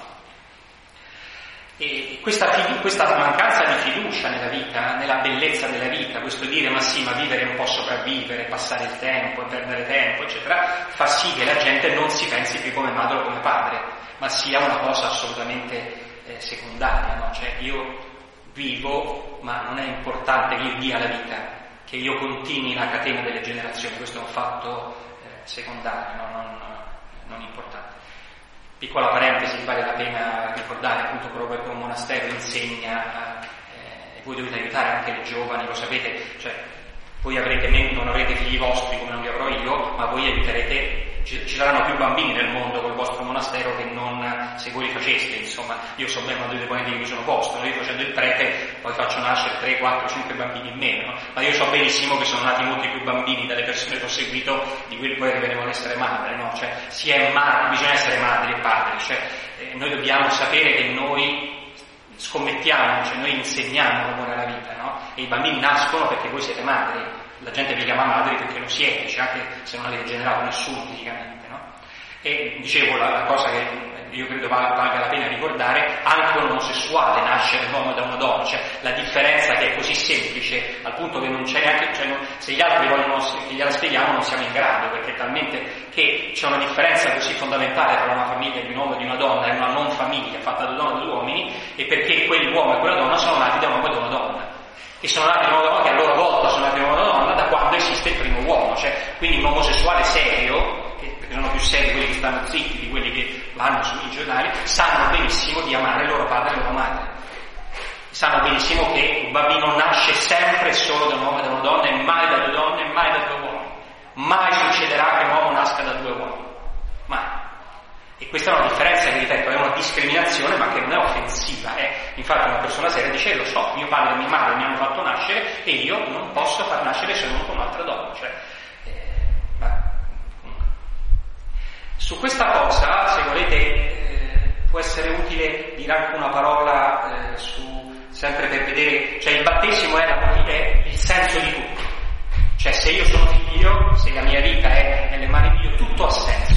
E questa mancanza di fiducia nella vita, nella bellezza della vita, questo dire ma sì, ma vivere è un po' sopravvivere, passare il tempo e perdere tempo, eccetera, fa sì che la gente non si pensi più come madre o come padre, ma sia una cosa assolutamente secondaria, no? Cioè io vivo, ma non è importante che io dia la vita, che io continui la catena delle generazioni, questo è un fatto secondario, no? non importante. Piccola parentesi, vale la pena ricordare appunto proprio che un monastero insegna, e voi dovete aiutare anche le giovani, lo sapete, cioè voi non avrete figli vostri come non li avrò io, ma voi aiuterete, ci saranno più bambini nel mondo col vostro monastero che non se voi li faceste, insomma. Io so bene quando dite poi che mi sono posto, no? Io facendo il prete poi faccio nascere 3, 4, 5 bambini in meno, no? Ma io so benissimo che sono nati molti più bambini dalle persone che ho seguito di quelli poi arriveremo ad essere madre, no? Cioè bisogna essere madri e padri, cioè noi dobbiamo sapere che noi scommettiamo, cioè noi insegniamo l'amore alla vita, no? E i bambini nascono perché voi siete madri. La gente vi chiama madri perché lo siete, cioè anche se non avete generato nessuno fisicamente, no? E dicevo, la cosa che io credo valga la pena ricordare, anche un omosessuale nasce da un uomo e da una donna, cioè la differenza che è così semplice al punto che non c'è neanche, cioè se gli altri vogliono che gliela spieghiamo non siamo in grado, perché è talmente che c'è una differenza così fondamentale tra una famiglia di un uomo e di una donna e una non famiglia fatta da donne e da uomini, e perché quell'uomo e quella donna sono nati da un uomo e da una donna. E sono nati da una donna che a loro volta sono nati da una donna da quando esiste il primo uomo, cioè quindi un omosessuale serio, perché sono più seri quelli che stanno zitti di quelli che vanno sui giornali, sanno benissimo di amare il loro padre e la loro madre, sanno benissimo che un bambino nasce sempre solo da un uomo e da una donna e mai da 2 donne e mai da 2 uomini, mai succederà che un uomo nasca da 2 uomini, mai. E questa è una differenza che, ripeto, è una discriminazione ma che non è offensiva. Infatti una persona seria dice lo so, mio padre e mia madre mi hanno fatto nascere e io non posso far nascere se non con un'altra donna. Cioè, su questa cosa, se volete, può essere utile dire anche una parola sempre per vedere, cioè il battesimo è il senso di tutto. Cioè se io sono figlio, se la mia vita è nelle mani di Dio, tutto ha senso.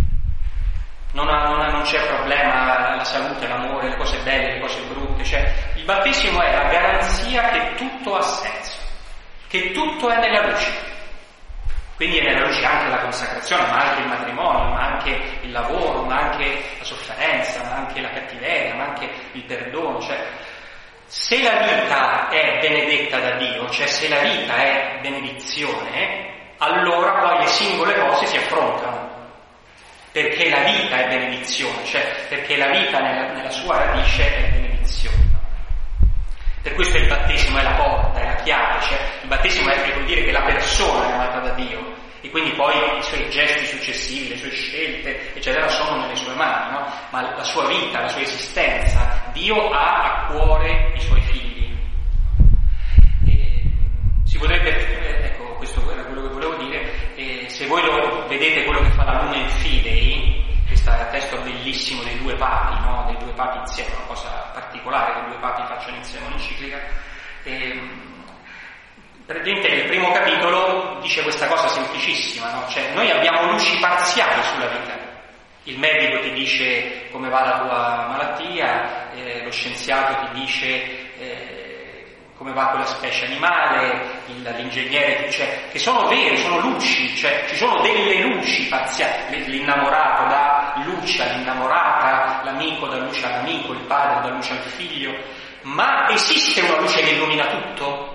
Non c'è problema, la salute, l'amore, le cose belle, le cose brutte, cioè il battesimo è la garanzia che tutto ha senso, che tutto è nella luce. Quindi è nella luce anche la consacrazione, ma anche il matrimonio, ma anche il lavoro, ma anche la sofferenza, ma anche la cattiveria, ma anche il perdono, cioè se la vita è benedetta da Dio, cioè se la vita è benedizione, allora poi le singole cose si affrontano. Perché la vita è benedizione, cioè perché la vita nella sua radice è benedizione. Per questo il battesimo è la porta, è la chiave, cioè il battesimo vuol dire che la persona è amata da Dio e quindi poi i suoi gesti successivi, le sue scelte, eccetera, sono nelle sue mani, no? Ma la sua vita, la sua esistenza, Dio ha a cuore i suoi figli. E si potrebbe, ecco, questo era quello che volevo dire. Se voi lo vedete quello che fa la Lumen Fidei, questo testo bellissimo dei 2 papi, no? Dei 2 papi insieme, una cosa particolare che i 2 papi facciano insieme un'enciclica. Praticamente il primo capitolo dice dice questa cosa semplicissima, no? Cioè, noi abbiamo luci parziali sulla vita. Il medico ti dice come va la tua malattia, lo scienziato ti dice come va quella specie animale, l'ingegnere, cioè, che sono veri, sono luci, cioè ci sono delle luci parziali. L'innamorato dà luce all'innamorata, l'amico dà luce all'amico, il padre dà luce al figlio, ma esiste una luce che illumina tutto?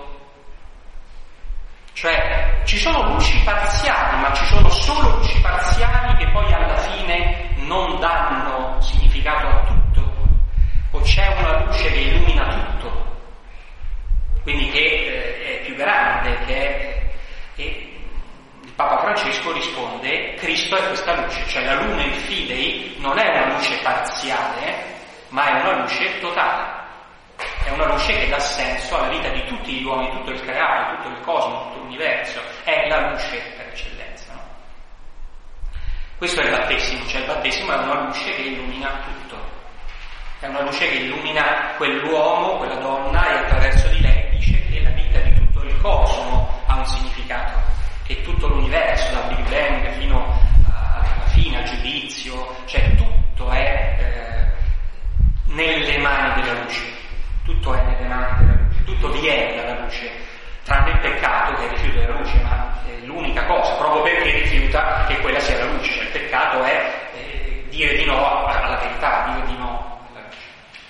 Cioè, ci sono luci parziali, ma ci sono solo luci parziali che poi alla fine non danno significato a tutto, o c'è una luce che illumina tutto, quindi che è più grande, e il Papa Francesco risponde: Cristo è questa luce, cioè la Lumen Fidei non è una luce parziale, ma è una luce totale. È una luce che dà senso alla vita di tutti gli uomini, tutto il creato, tutto il cosmo, tutto l'universo. È la luce per eccellenza, no? Questo è il battesimo, cioè il battesimo è una luce che illumina tutto. È una luce che illumina quell'uomo, quella donna, e attraverso di lei dice che la vita di tutto il cosmo ha un significato, che tutto l'universo, dal Big Bang fino alla fine, al giudizio, cioè tutto è nelle mani della luce. Tutto è nelle mani della luce, tutto viene dalla luce, tranne il peccato che è il rifiuto della luce, ma è l'unica cosa, proprio perché rifiuta che quella sia la luce. Cioè, il peccato è dire di no alla verità, dire di no alla luce.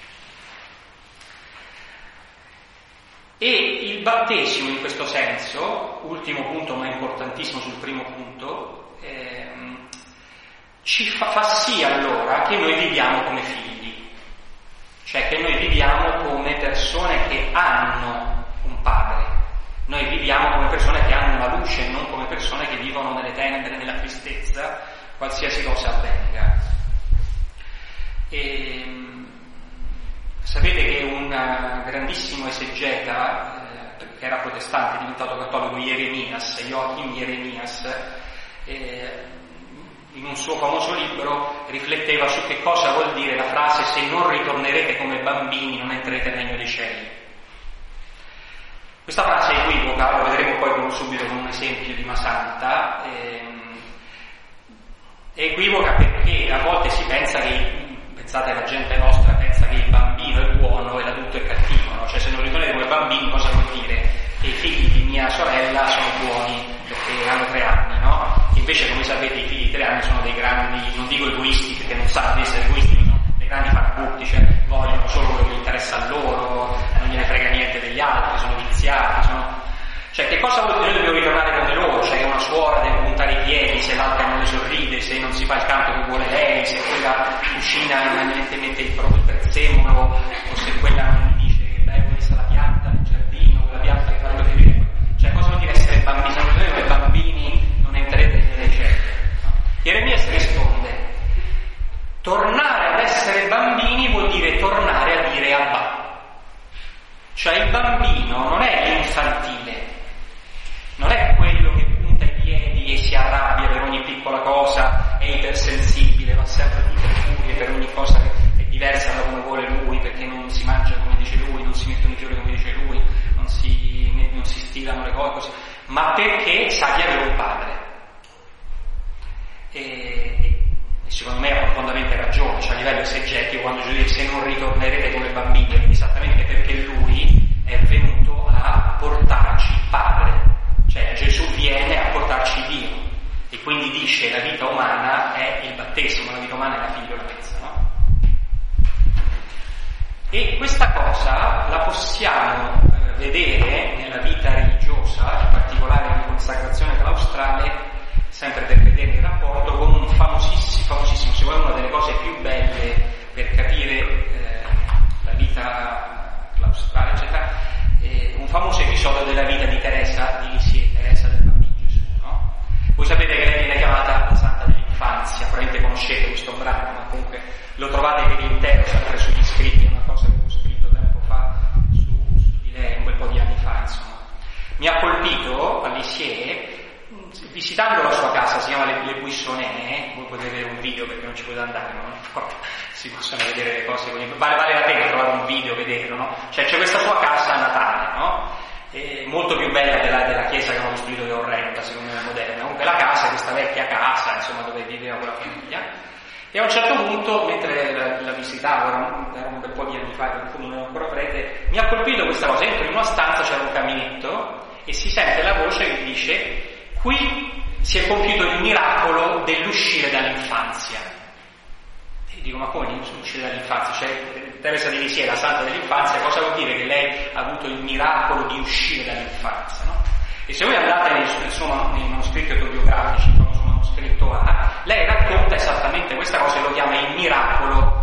E il battesimo in questo senso, ultimo punto ma importantissimo sul primo punto, ci fa sì allora che noi viviamo come figli. Cioè che noi viviamo come persone che hanno un padre, noi viviamo come persone che hanno una luce, non come persone che vivono nelle tenebre, nella tristezza, qualsiasi cosa avvenga. E sapete che un grandissimo esegeta, che era protestante, è diventato cattolico, Joachim Jeremias, in un suo famoso libro rifletteva su che cosa vuol dire la frase: se non ritornerete come bambini non entrerete nel regno dei cieli. Questa frase è equivoca, lo vedremo poi subito con un esempio di Masanta. È equivoca perché a volte si pensa che, pensate, la gente nostra pensa che il bambino è buono e l'adulto è cattivo, no? Cioè, se non ritornerete come bambini, cosa vuol dire? Che i figli di mia sorella sono buoni perché hanno 3 anni, no? Invece, come sapete, i figli di 3 anni sono dei grandi, non dico egoisti perché non sanno di essere egoisti, ma sono dei grandi farabutти, cioè vogliono solo quello che interessa a loro, non gliene frega niente degli altri, sono viziati, cioè che cosa vuol dire? Noi dobbiamo ritornare come loro, cioè che una suora deve puntare i piedi se l'altra non le sorride, se non si fa il canto che vuole lei, se quella cucina immediatamente mette il prezzemolo, o se quella non gli dice che beh, questa è la pianta del giardino, quella pianta che fa quello che vive. Cioè cosa vuol dire essere bambini? Se non noi come bambini non entrerete nelle cieli, no? Jeremia si risponde: tornare ad essere bambini vuol dire tornare a dire Abba. Cioè il bambino non è l'infantile, non è quello che punta i piedi e si arrabbia per ogni piccola cosa, è ipersensibile, va sempre tutte le furie per ogni cosa che è diversa da come vuole lui, perché non si mangia come dice lui, non si mettono i fiori come dice lui, non si stilano le cose, ma perché sa di avere un padre. E secondo me ha profondamente ragione, cioè a livello esegetico, quando Gesù dice se non ritornerete come bambini, esattamente perché lui è venuto a portarci il Padre, cioè Gesù viene a portarci Dio, e quindi dice la vita umana è il battesimo, la vita umana è la figliolanza, no? E questa cosa la possiamo vedere nella vita religiosa, in particolare nella consacrazione claustrale, sempre per vedere il rapporto con un famosissimo, se vuoi una delle cose più belle per capire la vita claustrale, eccetera, un famoso episodio della vita di Teresa di Lisieux, Teresa del Bambino Gesù, no? Voi sapete che lei viene chiamata la Santa dell'Infanzia, probabilmente conoscete questo brano, ma comunque lo trovate per intero sempre sugli scritti, è una cosa che ho scritto tempo fa su di lei, un bel po' di anni fa, insomma. Mi ha colpito a Lisieux, visitando la sua casa, si chiama Le Buissonets, voi potete vedere un video perché non ci potete andare, ma non importa, si possono vedere le cose, vale la pena trovare un video, vederlo, no? Cioè c'è questa sua casa a Natale, no? Molto più bella della chiesa che hanno costruito, che è orrenda, secondo questa vecchia casa, insomma, dove viveva quella famiglia. E a un certo punto, mentre la visitavo, era un bel po' di anni fa, alcuni non ancora prete, mi ha colpito questa cosa. Entro in una stanza, c'era un caminetto e si sente la voce che dice: qui si è compiuto il miracolo dell'uscire dall'infanzia. E dico: ma come uscire dall'infanzia? Cioè, Teresa di Lisieux, la santa dell'infanzia, cosa vuol dire che lei ha avuto il miracolo di uscire dall'infanzia, no? E se voi andate nei manoscritti autobiografici, il famoso manoscritto A, lei racconta esattamente questa cosa e lo chiama il miracolo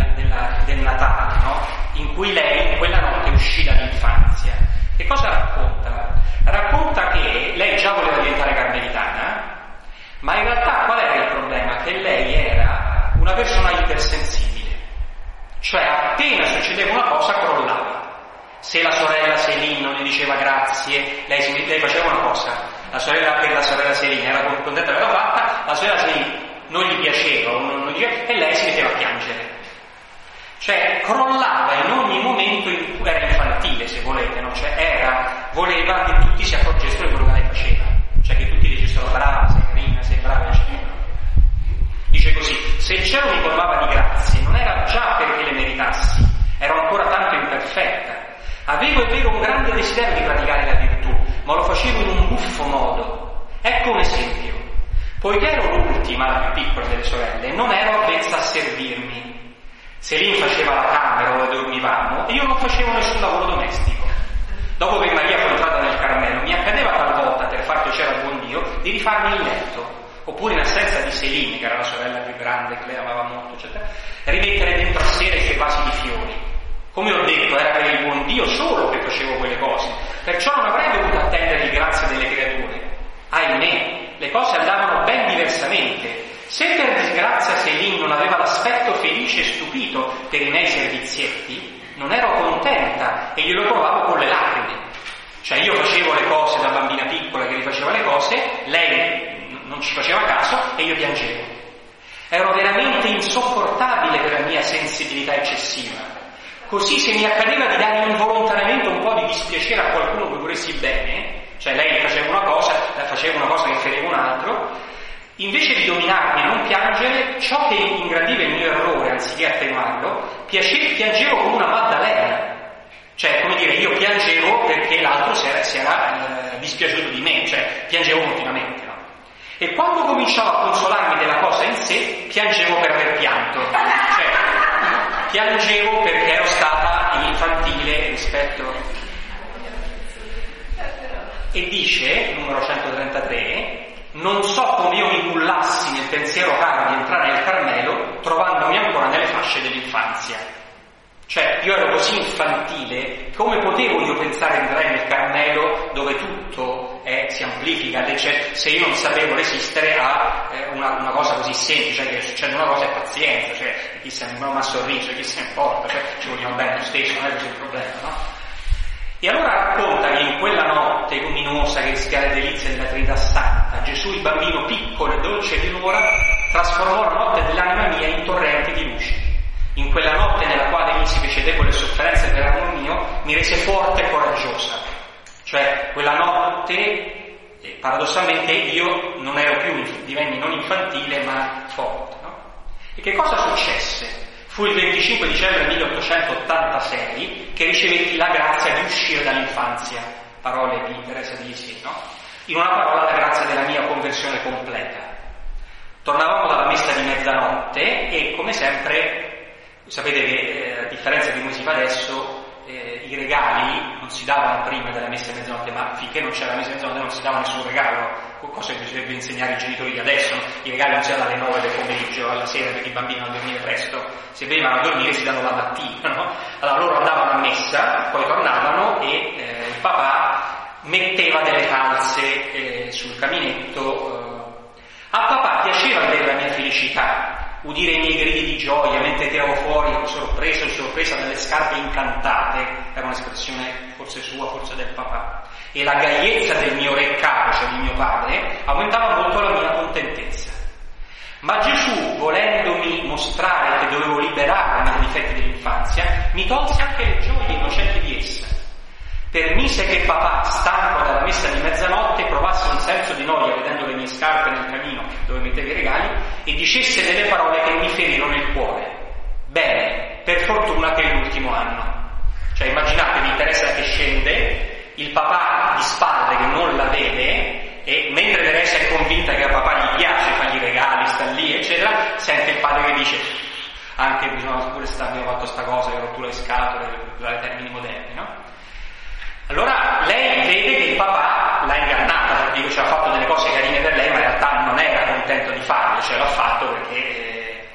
del Natale, no? In cui lei in quella notte uscì dall'infanzia. Che cosa racconta? Racconta che lei già voleva diventare carmelitana, ma in realtà qual era il problema? Che lei era una persona ipersensibile, cioè appena succedeva una cosa crollava. Se la sorella Céline non gli diceva grazie, lei faceva una cosa, la sorella Céline era contenta di averla fatta, la sorella Céline non gli piaceva e lei si metteva a piangere. Cioè crollava in ogni momento, era infantile se volete, no? Cioè voleva che tutti si accorgessero di quello che lei faceva, cioè che tutti dicessero: brava, sei carina, sei brava, eccetera. Dice così: se il cielo mi colmava di grazie non era già perché le meritassi, ero ancora tanto imperfetta. Avevo, è vero, un grande desiderio di praticare la virtù, ma lo facevo in un buffo modo. Ecco un esempio. Poiché ero l'ultima, la più piccola delle sorelle, non ero avvezza a servirmi. Céline faceva la camera dove dormivamo e io non facevo nessun lavoro domestico. Dopo che Maria fu entrata nel Carmelo, mi accadeva talvolta, per far piacere al buon Dio, di rifarmi il letto, oppure in assenza di Céline, che era la sorella più grande, che lei amava molto, eccetera, rimettere dentro a sera i suoi vasi di fiori. Come ho detto, era per il buon Dio solo che facevo quelle cose, perciò non avrei dovuto attendere il grazie delle creature. Ahimè, le cose andavano ben diversamente. Se per disgrazia Céline non aveva l'aspetto felice e stupito per i miei servizietti, non ero contenta e glielo provavo con le lacrime. Cioè io facevo le cose da bambina piccola che gli faceva le cose, lei non ci faceva caso e io piangevo. Ero veramente insopportabile per la mia sensibilità eccessiva. Così se mi accadeva di dare involontariamente un po' di dispiacere a qualcuno che volessi bene, cioè lei faceva una cosa che feriva un altro, invece di dominarmi e non piangere, ciò che ingradiva il mio errore, anziché attenuarlo, piangevo come una Maddalena. Cioè, come dire, io piangevo perché l'altro si era dispiaciuto di me, cioè piangevo continuamente, no? E quando cominciavo a consolarmi della cosa in sé, piangevo per aver pianto. Cioè, piangevo perché ero stata infantile rispetto. E dice, numero 133, non so come io mi cullassi nel pensiero caro di entrare nel Carmelo trovandomi ancora nelle fasce dell'infanzia. Cioè, io ero così infantile, come potevo io pensare di entrare nel Carmelo dove tutto si amplifica, se io non sapevo resistere a una cosa così semplice, che succede una cosa è pazienza, cioè chi se ne ha sorriso, chi se ne importa, cioè ci vogliamo bene lo stesso, non è così il problema, no? E allora racconta che in quella notte luminosa che rischia le delizie della Trinità Santa, Gesù, il bambino piccolo e dolce di l'ora, trasformò la notte dell'anima mia in torrente di luce. In quella notte nella quale egli si fece debole e sofferenza per amor mio, mi rese forte e coraggiosa. Cioè, quella notte, paradossalmente, io non ero più, divenni non infantile, ma forte, no? E che cosa successe? Fu il 25 dicembre 1886 che ricevetti la grazia di uscire dall'infanzia, parole di Teresa di Lisieux, no? In una parola, la grazia della mia conversione completa. Tornavamo dalla messa di mezzanotte e, come sempre, sapete che a differenza di come si fa adesso, i regali non si davano prima della messa di mezzanotte, ma finché non c'era la messa di mezzanotte non si dava nessun regalo, cosa che bisognerebbe insegnare ai genitori di adesso, no? I regali non si danno alle 9 del pomeriggio, alla sera, perché i bambini vanno a dormire presto, se venivano a dormire si danno la mattina, no? Allora loro andavano a messa, poi tornavano e il papà metteva delle calze sul caminetto. A papà piaceva vedere la mia felicità, udire i miei gridi di gioia mentre tiravo fuori sorpresa dalle scarpe incantate, era un'espressione forse sua, forse del papà, e la gaiezza del mio re capo, cioè di mio padre, aumentava molto la mia contentezza. Ma Gesù, volendomi mostrare che dovevo liberarmi dai difetti dell'infanzia, mi tolse anche le gioie innocenti di essa. Permise che papà, stanco dalla messa di mezzanotte, provasse un senso di noia vedendo le mie scarpe nel camino dove mettevi i regali, e dicesse delle parole che mi ferirono il cuore. Bene, per fortuna che è l'ultimo anno. Cioè immaginatevi Teresa che scende, il papà di spalle che non la vede, e mentre Teresa è convinta che al papà gli piace, fa gli regali, sta lì, eccetera, sente il padre che dice: anche bisogna pure abbiamo fatto sta cosa, che rottura le scatole, per usare i termini moderni, no? Allora lei vede che il papà l'ha ingannata, per dire, cioè ha fatto delle cose carine per lei, ma in realtà non era contento di farle, cioè l'ha fatto perché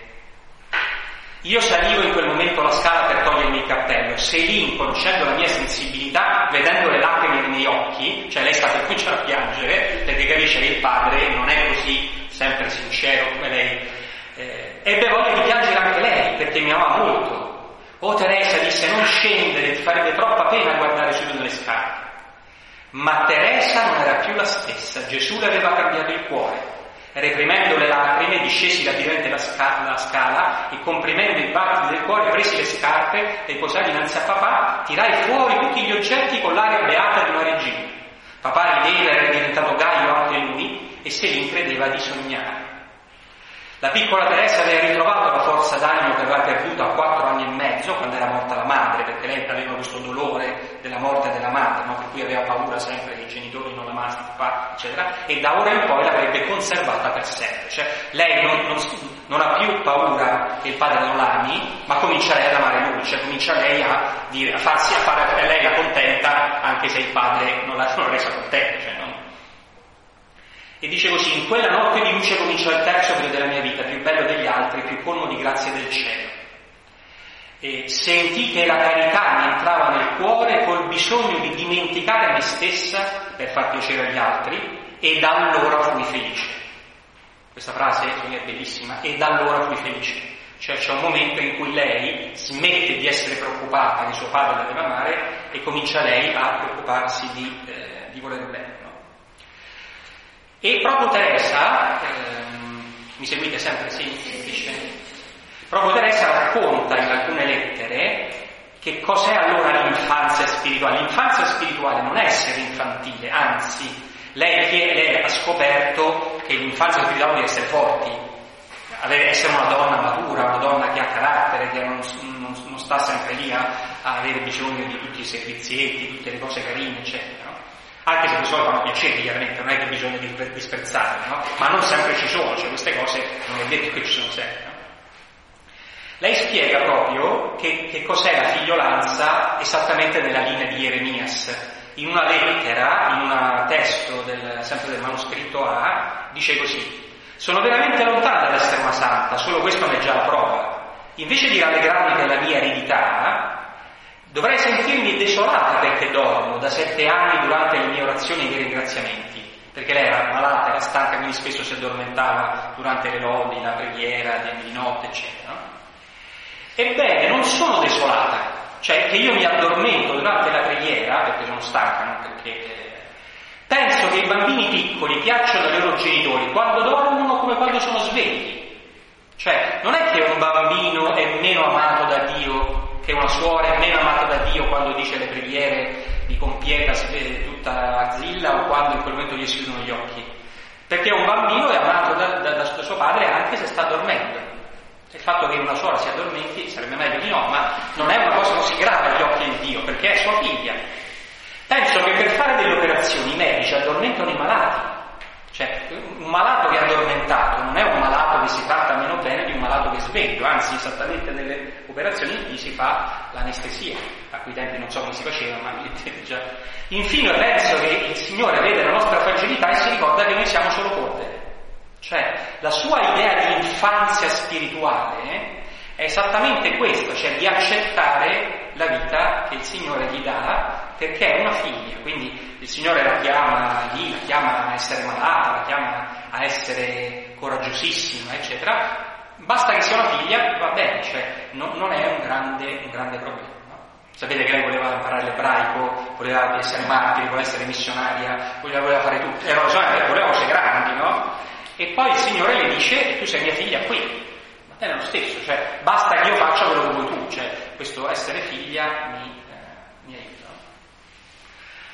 io salivo in quel momento la scala per togliermi il cappello. Se lì, conoscendo la mia sensibilità, vedendo le lacrime nei miei occhi, cioè lei sta per cominciare a piangere, perché capisce che il padre non è così sempre sincero come lei, ebbe voglia di piangere anche lei, perché mi amava molto. Oh Teresa, disse, non scendere, ti farebbe troppa pena guardare su nelle scarpe. Ma Teresa non era più la stessa, Gesù le aveva cambiato il cuore. Reprimendo le lacrime, discesi rapidamente la scala e comprimendo i battiti del cuore, presi le scarpe e posai dinanzi a papà, tirai fuori tutti gli oggetti con l'aria beata di una regina. Papà rideva, era diventato gaio anche lui, e se li credeva di sognare. La piccola Teresa aveva ritrovato la forza d'animo che aveva perduto a 4 anni e mezzo, quando era morta la madre, perché lei aveva questo dolore della morte della madre, no? Per cui aveva paura sempre che i genitori non l'amassero, papà, eccetera, e da ora in poi l'avrebbe conservata per sempre. Cioè lei non ha più paura che il padre non l'ami, ma comincia lei ad amare lui, cioè comincia lei a fare lei la contenta, anche se il padre non l'ha resa contenta, cioè non. E dice così: in quella notte di luce cominciò il terzo periodo della mia vita, più bello degli altri, più colmo di grazie del cielo. E sentì che la carità mi entrava nel cuore col bisogno di dimenticare me stessa per far piacere agli altri, e da allora fui felice. Questa frase è bellissima, e da allora fui felice. Cioè c'è un momento in cui lei smette di essere preoccupata che suo padre la deve amare e comincia lei a preoccuparsi di voler bene. E proprio Teresa, mi seguite sempre? Sì, proprio Teresa racconta in alcune lettere che cos'è allora l'infanzia spirituale. L'infanzia spirituale non è essere infantile, anzi, lei ha scoperto che l'infanzia spirituale vuol essere forti, essere una donna matura, una donna che ha carattere, che non sta sempre lì a avere bisogno di tutti i servizietti, tutte le cose carine, eccetera. Anche se questo fanno piacere, chiaramente, non è che bisogna disprezzarle, no? Ma non sempre ci sono, cioè queste cose non è detto che ci sono sempre, no? Lei spiega proprio che cos'è la figliolanza esattamente nella linea di Jeremias. In una lettera, in un testo sempre del manoscritto A, dice così: sono veramente lontana dall'essere una santa, solo questo ne è già la prova. Invece di rallegrarmi per la mia eredità, dovrei sentirmi desolata perché dormo da 7 anni durante le mie orazioni e i miei ringraziamenti, perché lei era malata, era stanca, quindi spesso si addormentava durante le lodi, la preghiera, di notte, eccetera. No? Ebbene, non sono desolata, cioè che io mi addormento durante la preghiera, perché sono stanca, non perché. Penso che i bambini piccoli piacciono ai loro genitori quando dormono come quando sono svegli. Cioè, non è che un bambino è meno amato da Dio, che una suora è meno amata da Dio quando dice le preghiere di compieta tutta la zilla, o quando in quel momento gli si chiudono gli occhi, perché un bambino è amato da suo padre anche se sta dormendo. Il fatto che una suora si addormenti sarebbe meglio di no, ma non è una cosa così grave agli occhi di Dio, perché è sua figlia. Penso che per fare delle operazioni i medici addormentano i malati. Cioè, un malato che è addormentato non è un malato che si tratta meno bene di un malato che è sveglio, anzi, esattamente nelle operazioni gli si fa l'anestesia, a quei tempi non so come si faceva, ma già. Infine penso che il Signore vede la nostra fragilità e si ricorda che noi siamo solo polvere. Cioè, la sua idea di infanzia spirituale è esattamente questa, cioè di accettare la vita che il Signore gli dà, perché è una figlia, quindi il Signore la chiama a essere malata, la chiama a essere coraggiosissima, eccetera. Basta che sia una figlia, va bene, cioè non è un grande problema. No? Sapete che lei voleva imparare l'ebraico, voleva essere martire, voleva essere missionaria, voleva fare tutto, voleva cose grandi, no? E poi il Signore le dice: tu sei mia figlia qui. Ma è lo stesso, cioè basta che io faccia quello che vuoi tu, cioè questo essere figlia mi aiuta.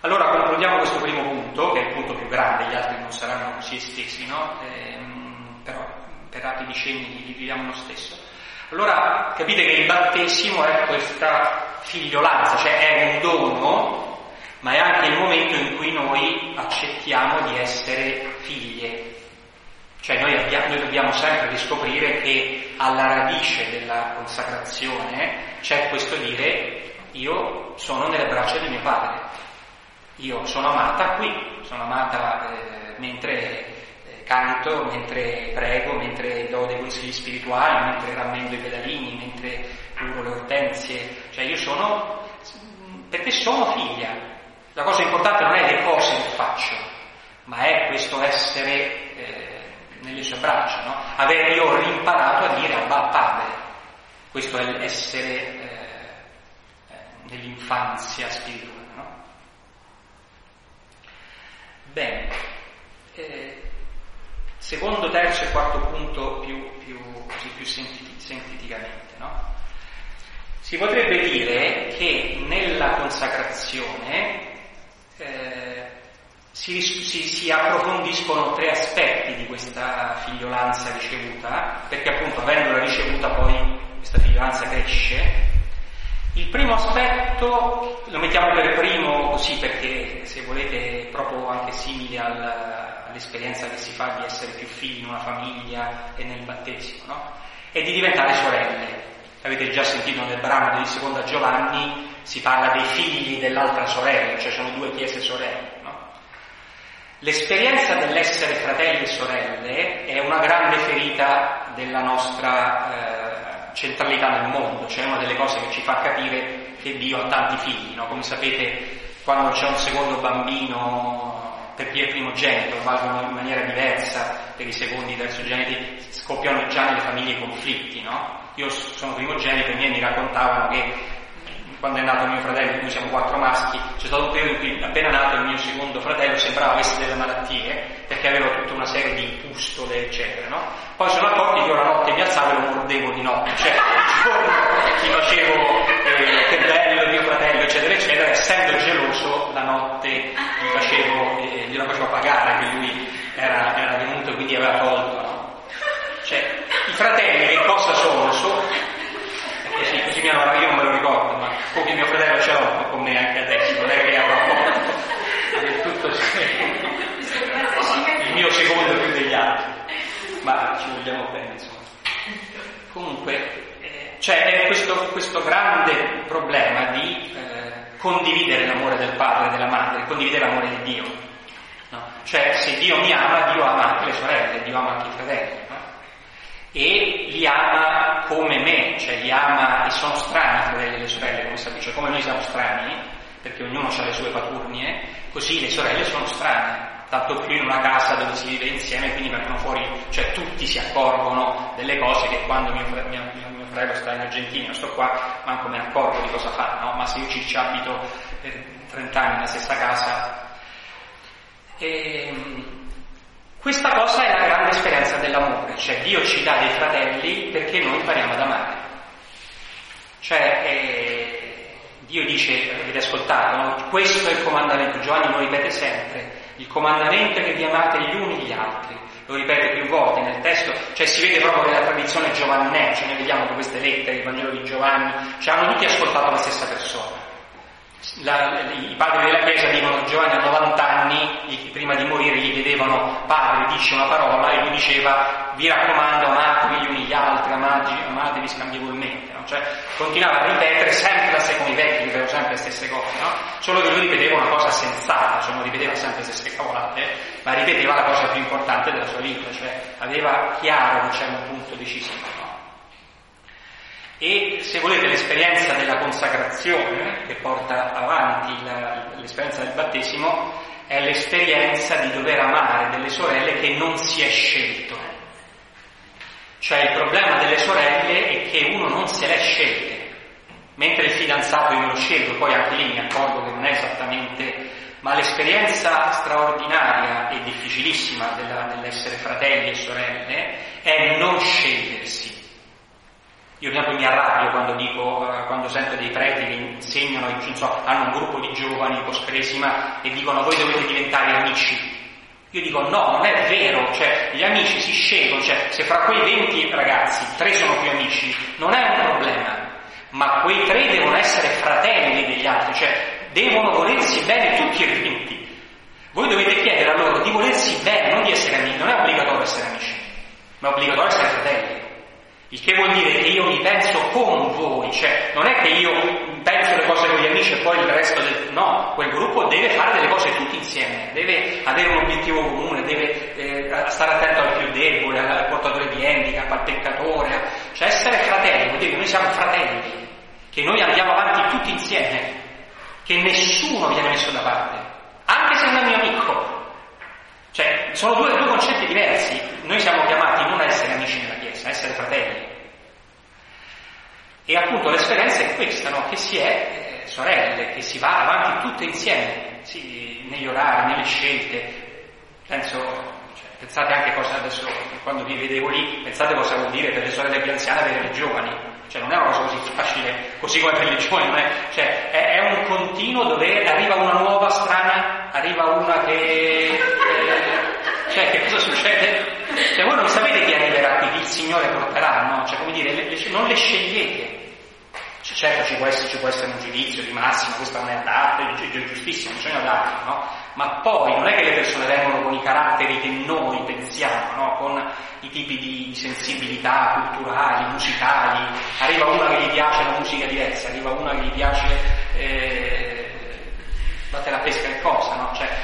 Allora concludiamo questo primo punto, che è il punto più grande, gli altri non saranno così estesi, no? Però per rapidi cenni li viviamo lo stesso. Allora capite che il battesimo è questa figliolanza, cioè è un dono, ma è anche il momento in cui noi accettiamo di essere figlie. Cioè noi dobbiamo sempre riscoprire che alla radice della consacrazione c'è questo dire: io sono nelle braccia di mio padre, io sono amata qui, sono amata mentre canto, mentre prego, mentre do dei consigli spirituali, mentre rammendo i pedalini, mentre curo le ortensie, cioè io sono, perché sono figlia. La cosa importante non è le cose che faccio, ma è questo essere nelle sue braccia, no? Io ho rimparato a dire Abba Padre, questo è l'essere nell'infanzia spirituale, no? Bene, secondo, terzo e quarto punto più sinteticamente, no? Si potrebbe dire che nella consacrazione si approfondiscono tre aspetti di questa figliolanza ricevuta, perché appunto avendola ricevuta poi questa figliolanza cresce. Il primo aspetto lo mettiamo per primo così perché, se volete, è proprio anche simile all'esperienza che si fa di essere più figli in una famiglia e nel battesimo, no? È di diventare sorelle. Avete già sentito nel brano di Seconda Giovanni si parla dei figli dell'altra sorella, cioè sono due chiese sorelle, no? L'esperienza dell'essere fratelli e sorelle è una grande ferita della nostra centralità nel mondo, cioè una delle cose che ci fa capire che Dio ha tanti figli, no? Come sapete, quando c'è un secondo bambino, per chi è primogenito valgono in maniera diversa, per i secondi e terzogeniti scoppiano già nelle famiglie i conflitti, no? Io sono primogenito e i miei mi raccontavano che quando è nato mio fratello, noi siamo 4 maschi, c'è stato un periodo in cui appena nato il mio secondo fratello sembrava avesse delle malattie, perché aveva tutta una serie di pustole, eccetera, no? Poi sono accorti che io la notte mi alzavo e lo mordevo di notte, cioè il giorno gli facevo che bello mio fratello, eccetera, eccetera, essendo geloso la notte gliela facevo pagare che lui era venuto e quindi aveva tolto, no? Cioè, i fratelli che cosa sono? Così io non me lo ricordo, ma come mio fratello ce l'ho con me anche adesso, non è che avrò tutto il mio secondo più degli altri, ma ci vogliamo bene, insomma. Comunque, c'è questo grande problema di condividere l'amore del padre e della madre, condividere l'amore di Dio, no? Cioè, se Dio mi ama, Dio ama anche le sorelle, Dio ama anche i fratelli, no? E li ama come me, cioè li ama, e sono strani i fratelli e le sorelle, come sapete, cioè come noi siamo strani, perché ognuno ha le sue paturnie, così le sorelle sono strane, tanto più in una casa dove si vive insieme, quindi vengono fuori, cioè tutti si accorgono delle cose che quando mio fratello sta in Argentina, io sto qua, manco me ne accorgo di cosa fa, no? Ma se io ci abito per 30 anni nella stessa casa. Questa cosa è la grande esperienza dell'amore, cioè Dio ci dà dei fratelli perché noi impariamo ad amare. Cioè Dio dice, avete ascoltato, no? Questo è il comandamento, Giovanni lo ripete sempre, il comandamento è che vi amate gli uni gli altri, lo ripete più volte nel testo, cioè si vede proprio nella tradizione giovannea, cioè noi vediamo che queste lettere, il Vangelo di Giovanni, cioè hanno tutti ascoltato la stessa persona. I padri della Chiesa dicono che Giovanni a 90 anni, prima di morire, gli chiedevano: padre, dice una parola, e lui diceva: vi raccomando, amatevi gli uni gli altri, amatevi scambievolmente, no? Cioè continuava a ripetere sempre come i vecchi ripetevano sempre le stesse cose, no? Solo che lui ripeteva una cosa sensata, cioè non ripeteva sempre le stesse cavolate, ma ripeteva la cosa più importante della sua vita, cioè aveva chiaro che c'era un punto decisivo, no? E se volete l'esperienza della consacrazione che porta avanti l'esperienza del battesimo è l'esperienza di dover amare delle sorelle che non si è scelto. Cioè il problema delle sorelle è che uno non se le è scelte, mentre il fidanzato io me lo scelgo, poi anche lì mi accorgo che non è esattamente, ma l'esperienza straordinaria e difficilissima dell'essere fratelli e sorelle è non scegliersi. Io per esempio mi arrabbio quando sento dei preti che insegnano, hanno un gruppo di giovani post-cresima e dicono voi dovete diventare amici. Io dico no, non è vero, cioè gli amici si scelgono, cioè se fra quei 20 ragazzi 3 sono più amici non è un problema, ma quei 3 devono essere fratelli degli altri, cioè devono volersi bene tutti e 20. Voi dovete chiedere a loro di volersi bene, non di essere amici, non è obbligatorio essere amici, ma è obbligatorio essere fratelli. Il che vuol dire che io mi penso con voi, cioè non è che io penso le cose con gli amici e poi il resto no, quel gruppo deve fare delle cose tutti insieme, deve avere un obiettivo comune, deve stare attento al più debole, al portatore di handicap, al peccatore, cioè essere fratelli, vuol dire che noi siamo fratelli, che noi andiamo avanti tutti insieme, che nessuno viene messo da parte, anche se non è mio amico. Cioè, sono due concetti diversi. Noi siamo chiamati non a essere amici nella Chiesa, a essere fratelli. E appunto l'esperienza è questa, no? Che si è sorelle, che si va avanti tutte insieme, negli orari, nelle scelte. Pensate anche cosa adesso, quando vi vedevo lì, pensate cosa vuol dire per le sorelle più anziane avere le giovani. Cioè non è una cosa così facile, così come per le giovani, non è, cioè è un continuo dove arriva una nuova strana, arriva una che cioè che cosa succede? Cioè voi non sapete chi arriverà, chi il Signore porterà, no? Cioè come dire, non le scegliete. Cioè, certo ci può essere un giudizio di massima, questo non è adatto, è giustissimo, bisogna darlo, no? Ma poi non è che le persone vengono con i caratteri che noi pensiamo, no? Con i tipi di sensibilità culturali, musicali. Arriva una che gli piace una musica diversa, arriva una che gli piace fate la pesca e cosa, no? Cioè,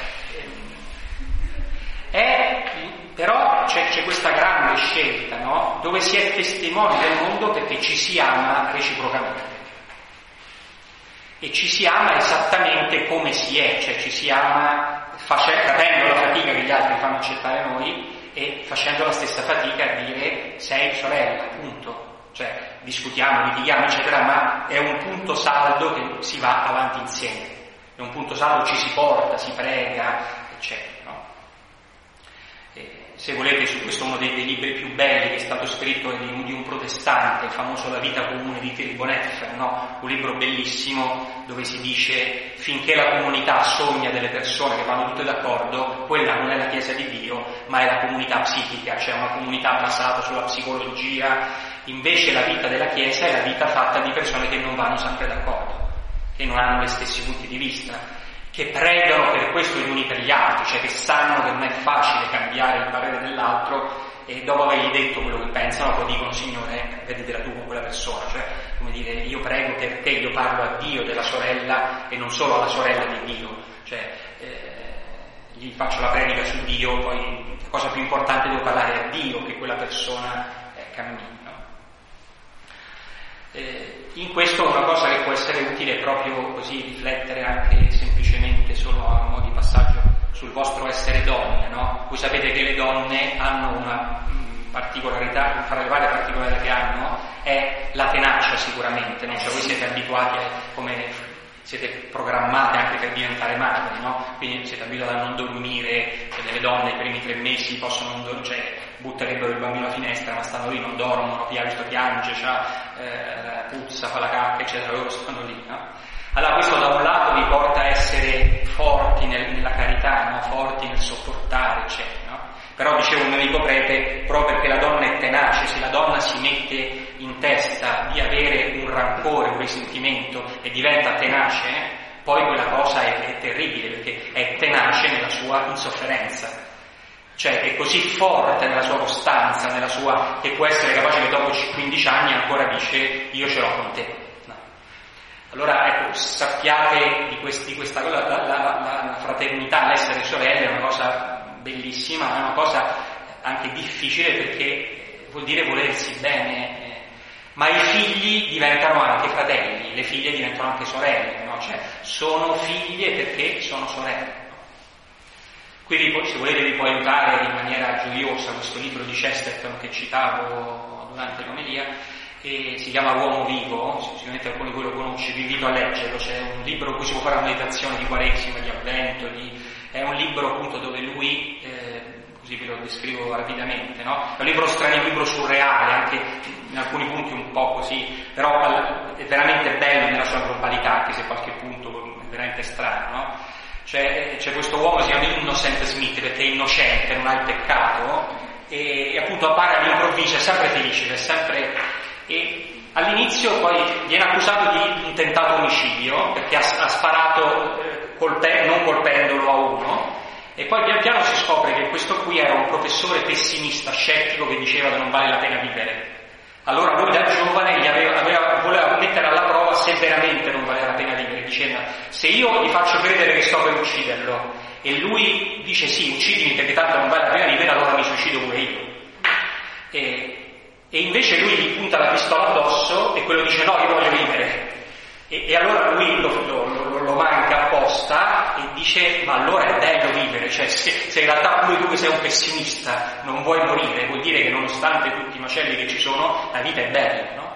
però c'è questa grande scelta, no? Dove si è testimoni del mondo perché ci si ama reciprocamente. E ci si ama esattamente come si è, cioè ci si ama capendo la fatica che gli altri fanno accettare noi e facendo la stessa fatica a dire sei sorella, punto. Cioè discutiamo, litighiamo, eccetera, ma è un punto saldo che si va avanti insieme. È un punto saldo, ci si porta, si prega, eccetera. Se volete, su questo uno dei libri più belli che è stato scritto è di un protestante, il famoso La vita comune di Thierry Bonhoeffer, no? Un libro bellissimo dove si dice finché la comunità sogna delle persone che vanno tutte d'accordo, quella non è la Chiesa di Dio, ma è la comunità psichica, cioè una comunità basata sulla psicologia. Invece la vita della Chiesa è la vita fatta di persone che non vanno sempre d'accordo, che non hanno gli stessi punti di vista, che pregano per questo gli uni per gli altri, cioè che sanno che non è facile cambiare il parere dell'altro e dopo avergli detto quello che pensano poi dicono Signore, vedetela tu con quella persona, cioè come dire io prego per te, io parlo a Dio della sorella e non solo alla sorella di Dio, cioè gli faccio la predica su Dio, poi la cosa più importante devo parlare a Dio che quella persona cammini. In questo una cosa che può essere utile è proprio così riflettere anche semplicemente solo a mo' di passaggio sul vostro essere donne, no? Voi sapete che le donne hanno una particolarità, fra le varie particolarità che hanno è la tenacia sicuramente, no? Cioè voi siete abituati come siete programmate anche per diventare madri, no? Quindi siete abituati a non dormire, cioè delle donne i primi 3 mesi possono non dormire, cioè butterebbero il bambino alla finestra ma stanno lì, non dormono, piange, puzza, fa la cacca, eccetera, loro stanno lì, no? Allora questo da un lato vi porta a essere forti nella carità, no? Forti nel sopportare, eccetera, no? Però dicevo un mio amico prete, proprio perché la donna è tenace, se la donna si mette in testa di avere un rancore, un risentimento e diventa tenace, poi quella cosa è terribile perché è tenace nella sua insofferenza. Cioè è così forte nella sua costanza, nella sua, che può essere capace che dopo 15 anni ancora dice io ce l'ho con te. No. Allora ecco, sappiate di questa cosa, la fraternità, l'essere sorelle è una cosa bellissima, ma è una cosa anche difficile perché vuol dire volersi bene, ma i figli diventano anche fratelli, le figlie diventano anche sorelle, no? Cioè sono figlie perché sono sorelle. Quindi se volete vi può aiutare in maniera gioiosa questo libro di Chesterton che citavo durante l'omelia, e si chiama Uomo Vivo, sicuramente alcuni di voi lo conosce, vi invito a leggerlo, c'è un libro in cui si può fare una meditazione di Quaresima, di Avvento, è un libro appunto dove lui così ve lo descrivo rapidamente, no? È un libro strano, un libro surreale, anche in alcuni punti un po' così, però è veramente bello nella sua globalità, anche se qualche punto è veramente strano, no? C'è questo uomo che si chiama Innocent Smith, perché è innocente, non ha il peccato, e appunto appare all'improvviso, è sempre felice, è sempre... E all'inizio poi viene accusato di un tentato omicidio, perché ha sparato non colpendolo a uno, e poi pian piano si scopre che questo qui era un professore pessimista, scettico, che diceva che non vale la pena vivere. Allora lui da giovane voleva mettere alla prova se veramente non valeva la pena vivere, dicendo: se io gli faccio credere che sto per ucciderlo e lui dice sì, uccidimi perché tanto non vale la pena vivere, allora mi suicido pure io. E invece lui gli punta la pistola addosso e quello dice: no, io voglio vivere. E allora lui lo manca apposta e dice: ma allora è bello vivere, cioè se in realtà pure tu che sei un pessimista non vuoi morire, vuol dire che nonostante tutti i macelli che ci sono la vita è bella, no?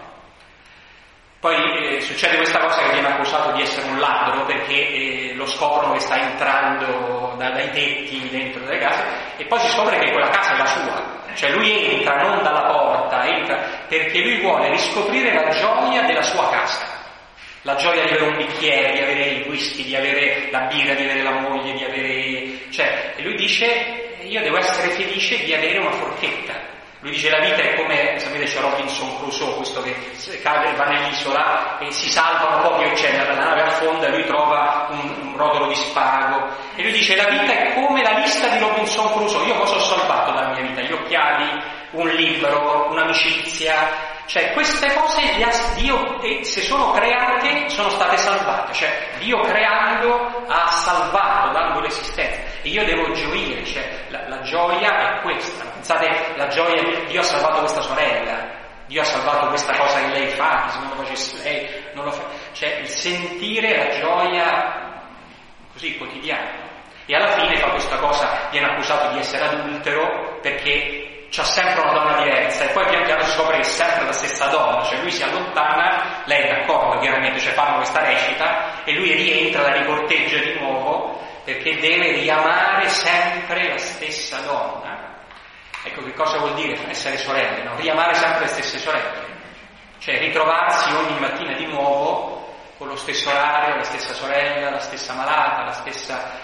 Poi succede questa cosa che viene accusato di essere un ladro, perché lo scoprono che sta entrando dai tetti dentro delle case, e poi si scopre che quella casa è la sua, cioè lui entra non dalla porta, entra perché lui vuole riscoprire la gioia della sua casa. La gioia di avere un bicchiere, di avere il whisky, di avere la birra, di avere la moglie, di avere... Cioè, e lui dice: io devo essere felice di avere una forchetta. Lui dice: la vita è come, sapete, c'è Robinson Crusoe, questo che cade, va nell'isola e si salva un po' che c'è, la nave affonda e lui trova un rotolo di spago. E lui dice: la vita è come la lista di Robinson Crusoe. Io cosa ho salvato dalla mia vita? Gli occhiali, un libro, un'amicizia... Cioè queste cose Dio, se sono create, sono state salvate, cioè Dio creando ha salvato, dando l'esistenza, e io devo gioire, cioè la gioia è questa. Pensate, la gioia, Dio ha salvato questa sorella, Dio ha salvato questa cosa che lei fa, che se non lo facesse lei non lo fa, cioè il sentire la gioia così quotidiana. E alla fine fa questa cosa, viene accusato di essere adultero perché c'ha sempre una donna diversa, e poi pian piano si scopre che è sempre la stessa donna, cioè lui si allontana, lei è d'accordo chiaramente, cioè fanno questa recita e lui rientra, la ricorteggia di nuovo perché deve riamare sempre la stessa donna. Ecco che cosa vuol dire essere sorelle, no? Riamare sempre le stesse sorelle, cioè ritrovarsi ogni mattina di nuovo con lo stesso orario, la stessa sorella, la stessa malata, la stessa...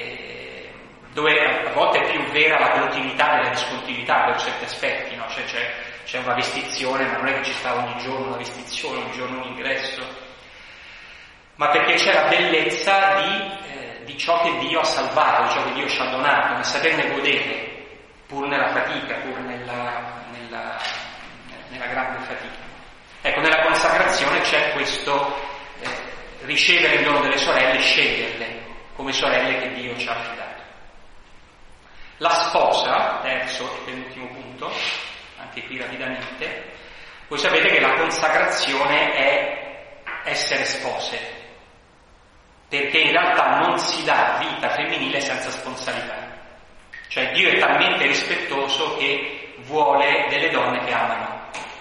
dove a volte è più vera la continuità della discontinuità per certi aspetti, no? Cioè c'è una vestizione, ma non è che ci sta ogni giorno una vestizione, ogni giorno un ingresso, ma perché c'è la bellezza di ciò che Dio ha salvato, di ciò che Dio ci ha donato, nel saperne godere, pur nella fatica, pur nella grande fatica. Ecco, nella consacrazione c'è questo ricevere il dono delle sorelle e sceglierle come sorelle che Dio ci ha affidato. La sposa, terzo e penultimo punto, anche qui rapidamente, voi sapete che la consacrazione è essere spose, perché in realtà non si dà vita femminile senza sponsalità. Cioè Dio è talmente rispettoso che vuole delle donne che amano.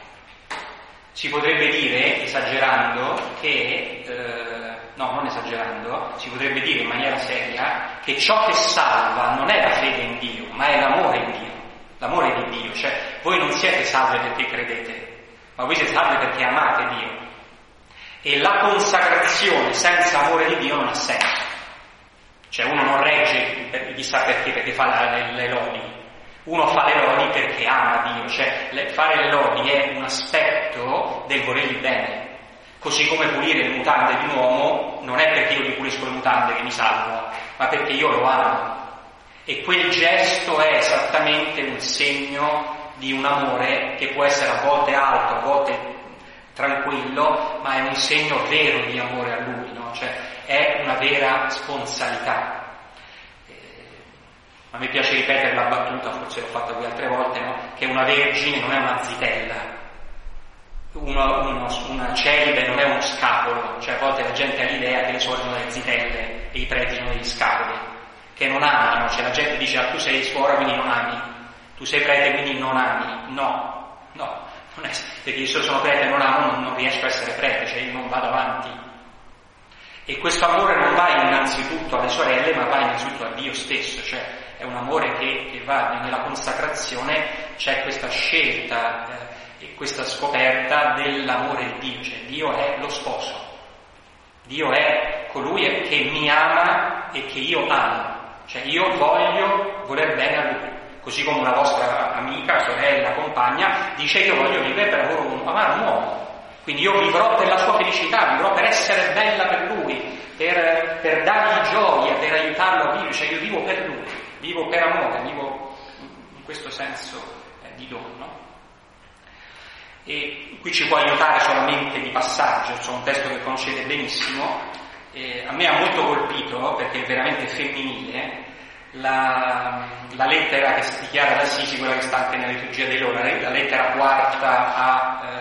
Si potrebbe dire, esagerando, che... no, non esagerando, si potrebbe dire in maniera seria che ciò che salva non è la fede in Dio, ma è l'amore in Dio, l'amore di Dio. Cioè voi non siete salve perché credete, ma voi siete salve perché amate Dio. E la consacrazione senza amore di Dio non ha senso. Cioè uno non regge chissà perché fa le lodi. Uno fa le lodi perché ama Dio, cioè fare le lodi è un aspetto del volergli bene. Così come pulire le mutande di un uomo non è perché io gli pulisco le mutande che mi salvo, ma perché io lo amo. E quel gesto è esattamente un segno di un amore che può essere a volte alto, a volte tranquillo, ma è un segno vero di amore a Lui, no? Cioè è una vera sponsalità. A me piace ripetere la battuta, forse l'ho fatta qui altre volte, no? Che una vergine non è una zitella. Una celibe non è uno scapolo, cioè a volte la gente ha l'idea che le suore sono delle zitelle e i preti sono degli scapoli, che non amano, cioè la gente dice tu sei suora quindi non ami, tu sei prete quindi non ami, no, non è, perché io se sono prete e non amo non riesco a essere prete, cioè io non vado avanti. E questo amore non va innanzitutto alle sorelle, ma va innanzitutto a Dio stesso, cioè è un amore che va nella consacrazione, c'è questa scelta e questa scoperta dell'amore di Dio, cioè Dio è lo sposo, Dio è colui che mi ama e che io amo, cioè io voglio voler bene a Lui, così come una vostra amica, sorella, compagna dice io voglio vivere per amare un uomo. Quindi io vivrò per la sua felicità, vivrò per essere bella per lui, per dargli gioia, per aiutarlo a vivere, cioè io vivo per lui, vivo per amore, vivo in questo senso di dono. E qui ci può aiutare solamente di passaggio, c'è un testo che conoscete benissimo, a me ha molto colpito perché è veramente femminile, la lettera che si dichiara da Assisi, quella che sta anche nella liturgia dei Lori, la lettera quarta a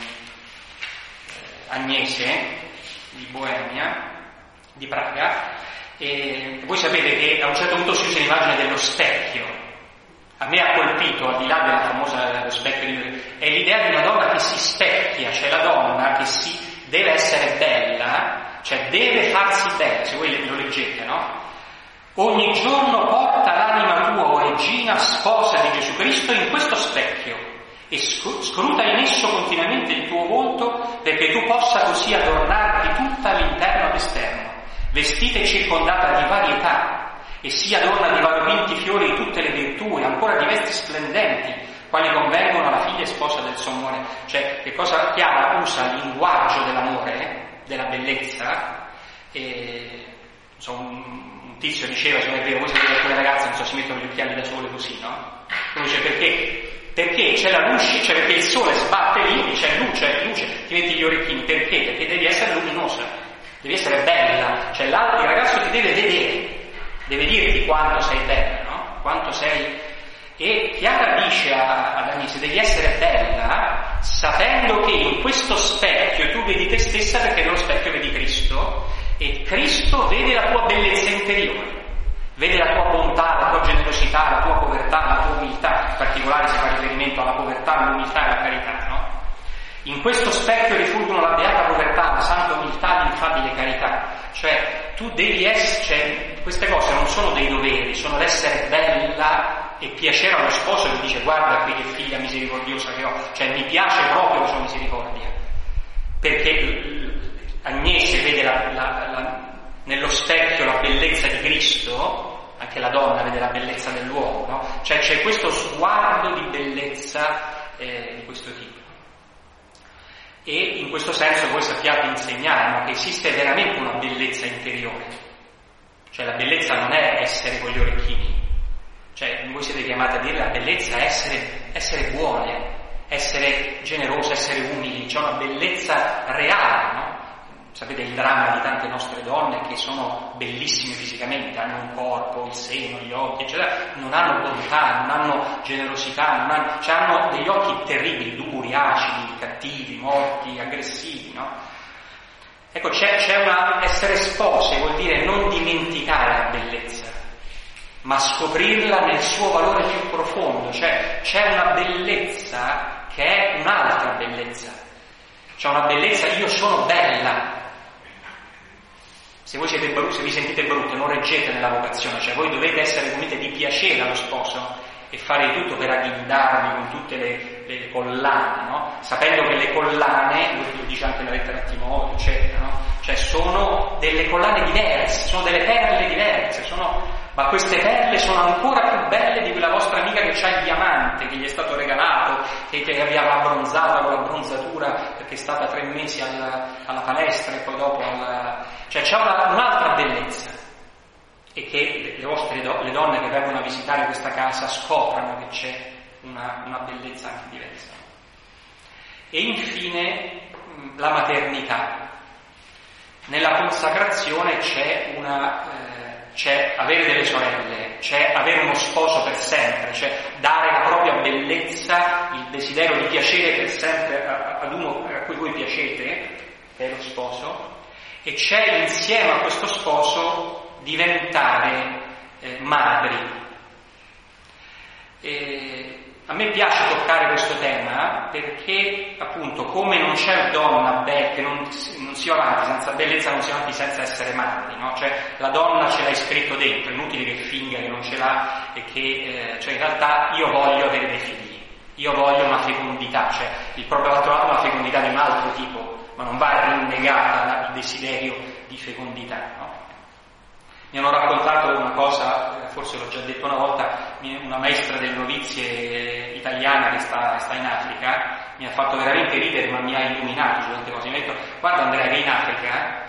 Agnese di Boemia, di Praga, e voi sapete che a un certo punto si usa l'immagine dello specchio. A me ha colpito, al di là della famosa dello specchio, è l'idea di una donna che si specchia, cioè la donna che deve essere bella, cioè deve farsi bella, se voi lo leggete, no? Ogni giorno porta l'anima tua, o regina, sposa di Gesù Cristo, in questo specchio, e scruta in esso continuamente il tuo volto, perché tu possa così adornarti tutta all'interno ed esterno, vestita e circondata di varietà, e sia adorna di variopinti fiori di tutte le virtù, e ancora di vesti splendenti, quali convengono alla figlia e sposa del suo amore. Cioè, che cosa chiama? Usa il linguaggio dell'amore, della bellezza, e un tizio diceva, se non è vero, voi sapete che alcune ragazze, non so, si mettono gli occhiali da sole così, no? Uno dice perché? Perché c'è la luce, cioè perché il sole sbatte lì, c'è luce, ti metti gli orecchini, perché? Perché devi essere luminosa, devi essere bella, cioè il ragazzo ti deve vedere, deve dirti quanto sei bella, no? Quanto sei. E Chiara dice ad Agnese, devi essere bella sapendo che in questo specchio tu vedi te stessa, perché nello specchio vedi Cristo, e Cristo vede la tua bellezza interiore. Vede la tua bontà, la tua generosità, la tua povertà, la tua umiltà, in particolare si fa riferimento alla povertà, all'umiltà e alla carità, no? In questo specchio rifulgono la beata povertà, la santa umiltà, l'infabile carità. Cioè, tu devi essere, queste cose non sono dei doveri, sono l'essere bella e piacere allo sposo che dice guarda qui che figlia misericordiosa che ho, cioè mi piace proprio la sua misericordia. Perché Agnese vede nello specchio la bellezza di Cristo, anche la donna vede la bellezza dell'uomo, no? Cioè c'è questo sguardo di bellezza di questo tipo. E in questo senso voi sappiate insegnare, no? Che esiste veramente una bellezza interiore. Cioè la bellezza non è essere con gli orecchini. Cioè voi siete chiamati a dire la bellezza è essere buone, essere generose, essere umili. C'è una bellezza reale, no? Sapete il dramma di tante nostre donne che sono bellissime fisicamente, hanno un corpo, il seno, gli occhi, eccetera, non hanno bontà, non hanno generosità, hanno degli occhi terribili, duri, acidi, cattivi, morti, aggressivi, no? Ecco, essere spose vuol dire non dimenticare la bellezza, ma scoprirla nel suo valore più profondo, cioè c'è una bellezza che è un'altra bellezza, c'è una bellezza, io sono bella. Se voi siete brutti, se vi sentite brutti, non reggete nella vocazione, cioè voi dovete essere convinti di piacere allo sposo e fare di tutto per agghindarvi con tutte le collane, no? Sapendo che le collane, lo dice anche la lettera a Timoteo, eccetera, no? Cioè sono delle collane diverse, sono delle perle diverse, ma queste perle sono ancora più belle di quella vostra amica che ha il diamante, che gli è stato regalato, che vi aveva abbronzata con la bronzatura perché è stata 3 mesi alla palestra e poi dopo Cioè c'è un'altra bellezza, e che le donne che vengono a visitare questa casa scoprano che c'è una bellezza anche diversa. E infine la maternità. Nella consacrazione c'è avere delle sorelle, c'è avere uno sposo per sempre, cioè dare la propria bellezza, il desiderio di piacere per sempre ad uno a cui voi piacete, che è lo sposo, e c'è insieme a questo sposo diventare madri. a me piace toccare questo tema perché appunto come non c'è donna che non si va avanti senza bellezza, non si va avanti senza essere madri, no? Cioè la donna ce l'hai scritto dentro, è inutile che finga che non ce l'ha e che cioè in realtà io voglio avere dei figli, io voglio una fecondità, cioè il proprio ha trovato una fecondità di un altro tipo, ma non va rinnegata il desiderio di fecondità, no? Mi hanno raccontato una cosa, forse l'ho già detto una volta, una maestra delle novizie italiana che sta in Africa, mi ha fatto veramente ridere, ma mi ha illuminato su tante cose. Mi ha detto: guarda Andrea, che in Africa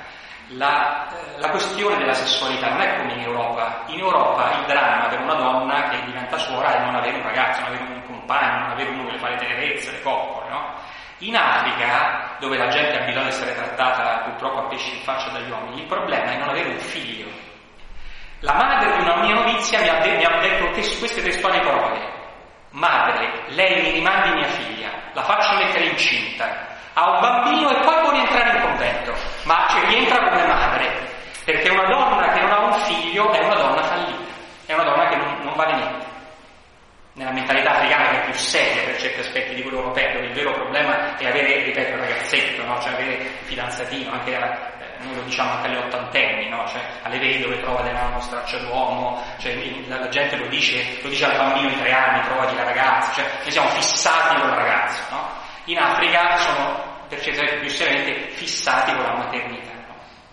la questione della sessualità non è come in Europa. In Europa il dramma per una donna che diventa suora è non avere un ragazzo, non avere un compagno, non avere uno che le fa le tenerezze, le coccole, no? In Africa, dove la gente ha bisogno di essere trattata purtroppo a pesci in faccia dagli uomini, il problema è non avere un figlio. La madre di una mia novizia mi ha detto queste testuali parole: madre, lei mi rimandi mia figlia, la faccio mettere incinta, ha un bambino e poi può rientrare in convento, ma ci rientra come madre, perché una donna che non ha un figlio è una donna fallita, è una donna che non vale niente. Nella mentalità africana, che è più seria per certi aspetti di quello europeo, dove il vero problema è avere, ripeto, il ragazzetto, no? Cioè avere il fidanzatino, anche noi lo diciamo anche agli ottantenni, no? Cioè alle vedove trova uno straccio d'uomo, cioè la gente lo dice al bambino di 3 anni, trovati la ragazza, cioè noi siamo fissati con la ragazza, no? In Africa sono per certi aspetti più seriamente fissati con la maternità, no?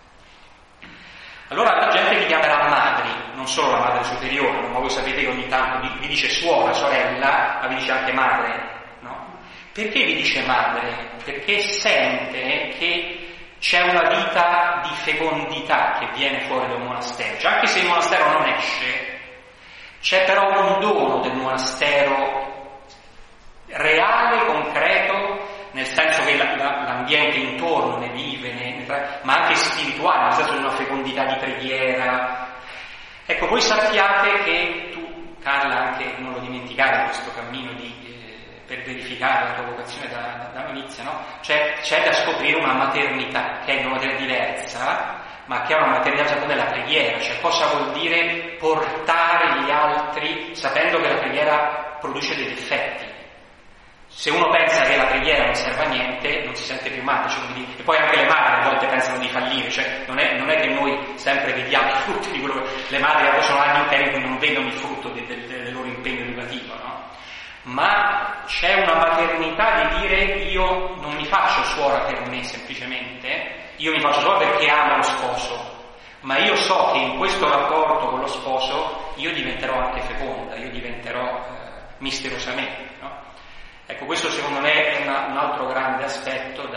Allora la gente li chiamerà madri, non solo la madre superiore, ma voi sapete che ogni tanto vi dice suora, sorella, ma vi dice anche madre, no? Perché vi dice madre? Perché sente che c'è una vita di fecondità che viene fuori dal monastero, cioè anche se il monastero non esce, c'è però un dono del monastero reale, concreto, nel senso che l'ambiente intorno ne vive, ma anche spirituale, nel senso di una fecondità di preghiera. Ecco, voi sappiate che tu, Carla, anche non lo dimenticare questo cammino per verificare la tua vocazione da novizia, no? C'è da scoprire una maternità che è una maternità diversa, ma che è una maternità della preghiera, cioè cosa vuol dire portare gli altri sapendo che la preghiera produce degli effetti. Se uno pensa che la preghiera non serve a niente, non si sente più madre, cioè, e poi anche le madri a volte pensano di fallire, cioè non è che noi sempre vediamo i frutti di quello che le madri sono anni interi che non vedono il frutto del loro impegno educativo, no? Ma c'è una maternità di dire: io non mi faccio suora per me semplicemente, io mi faccio suora perché amo lo sposo, ma io so che in questo rapporto con lo sposo io diventerò anche feconda, io diventerò misteriosamente, no? Ecco, questo secondo me è un altro grande aspetto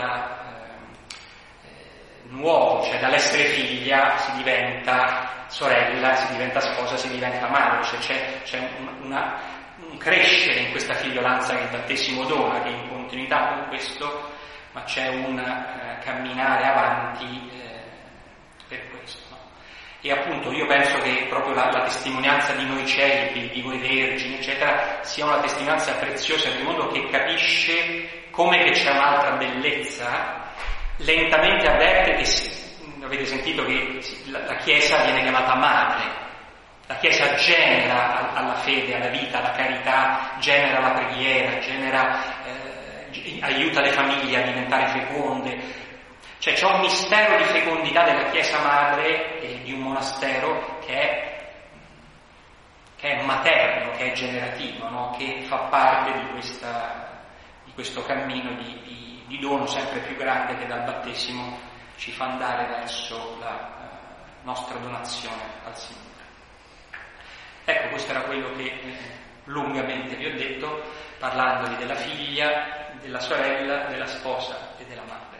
nuovo, cioè dall'essere figlia si diventa sorella, si diventa sposa, si diventa madre, cioè c'è un crescere in questa figliolanza che il battesimo dona, che è in continuità con questo, ma c'è un camminare avanti per questo, no? E appunto io penso che proprio la testimonianza di noi celibi, di voi vergini, eccetera, sia una testimonianza preziosa del mondo che capisce come che c'è un'altra bellezza, lentamente avverte che, avete sentito che la Chiesa viene chiamata madre, la Chiesa genera alla fede, alla vita, alla carità, genera la preghiera, aiuta le famiglie a diventare feconde. Cioè c'è un mistero di fecondità della Chiesa madre e di un monastero che è materno, che è generativo, no? Che fa parte di questo cammino di dono sempre più grande che dal battesimo ci fa andare verso la nostra donazione al Signore. Ecco, questo era quello che lungamente vi ho detto, parlandovi della figlia, della sorella, della sposa e della madre.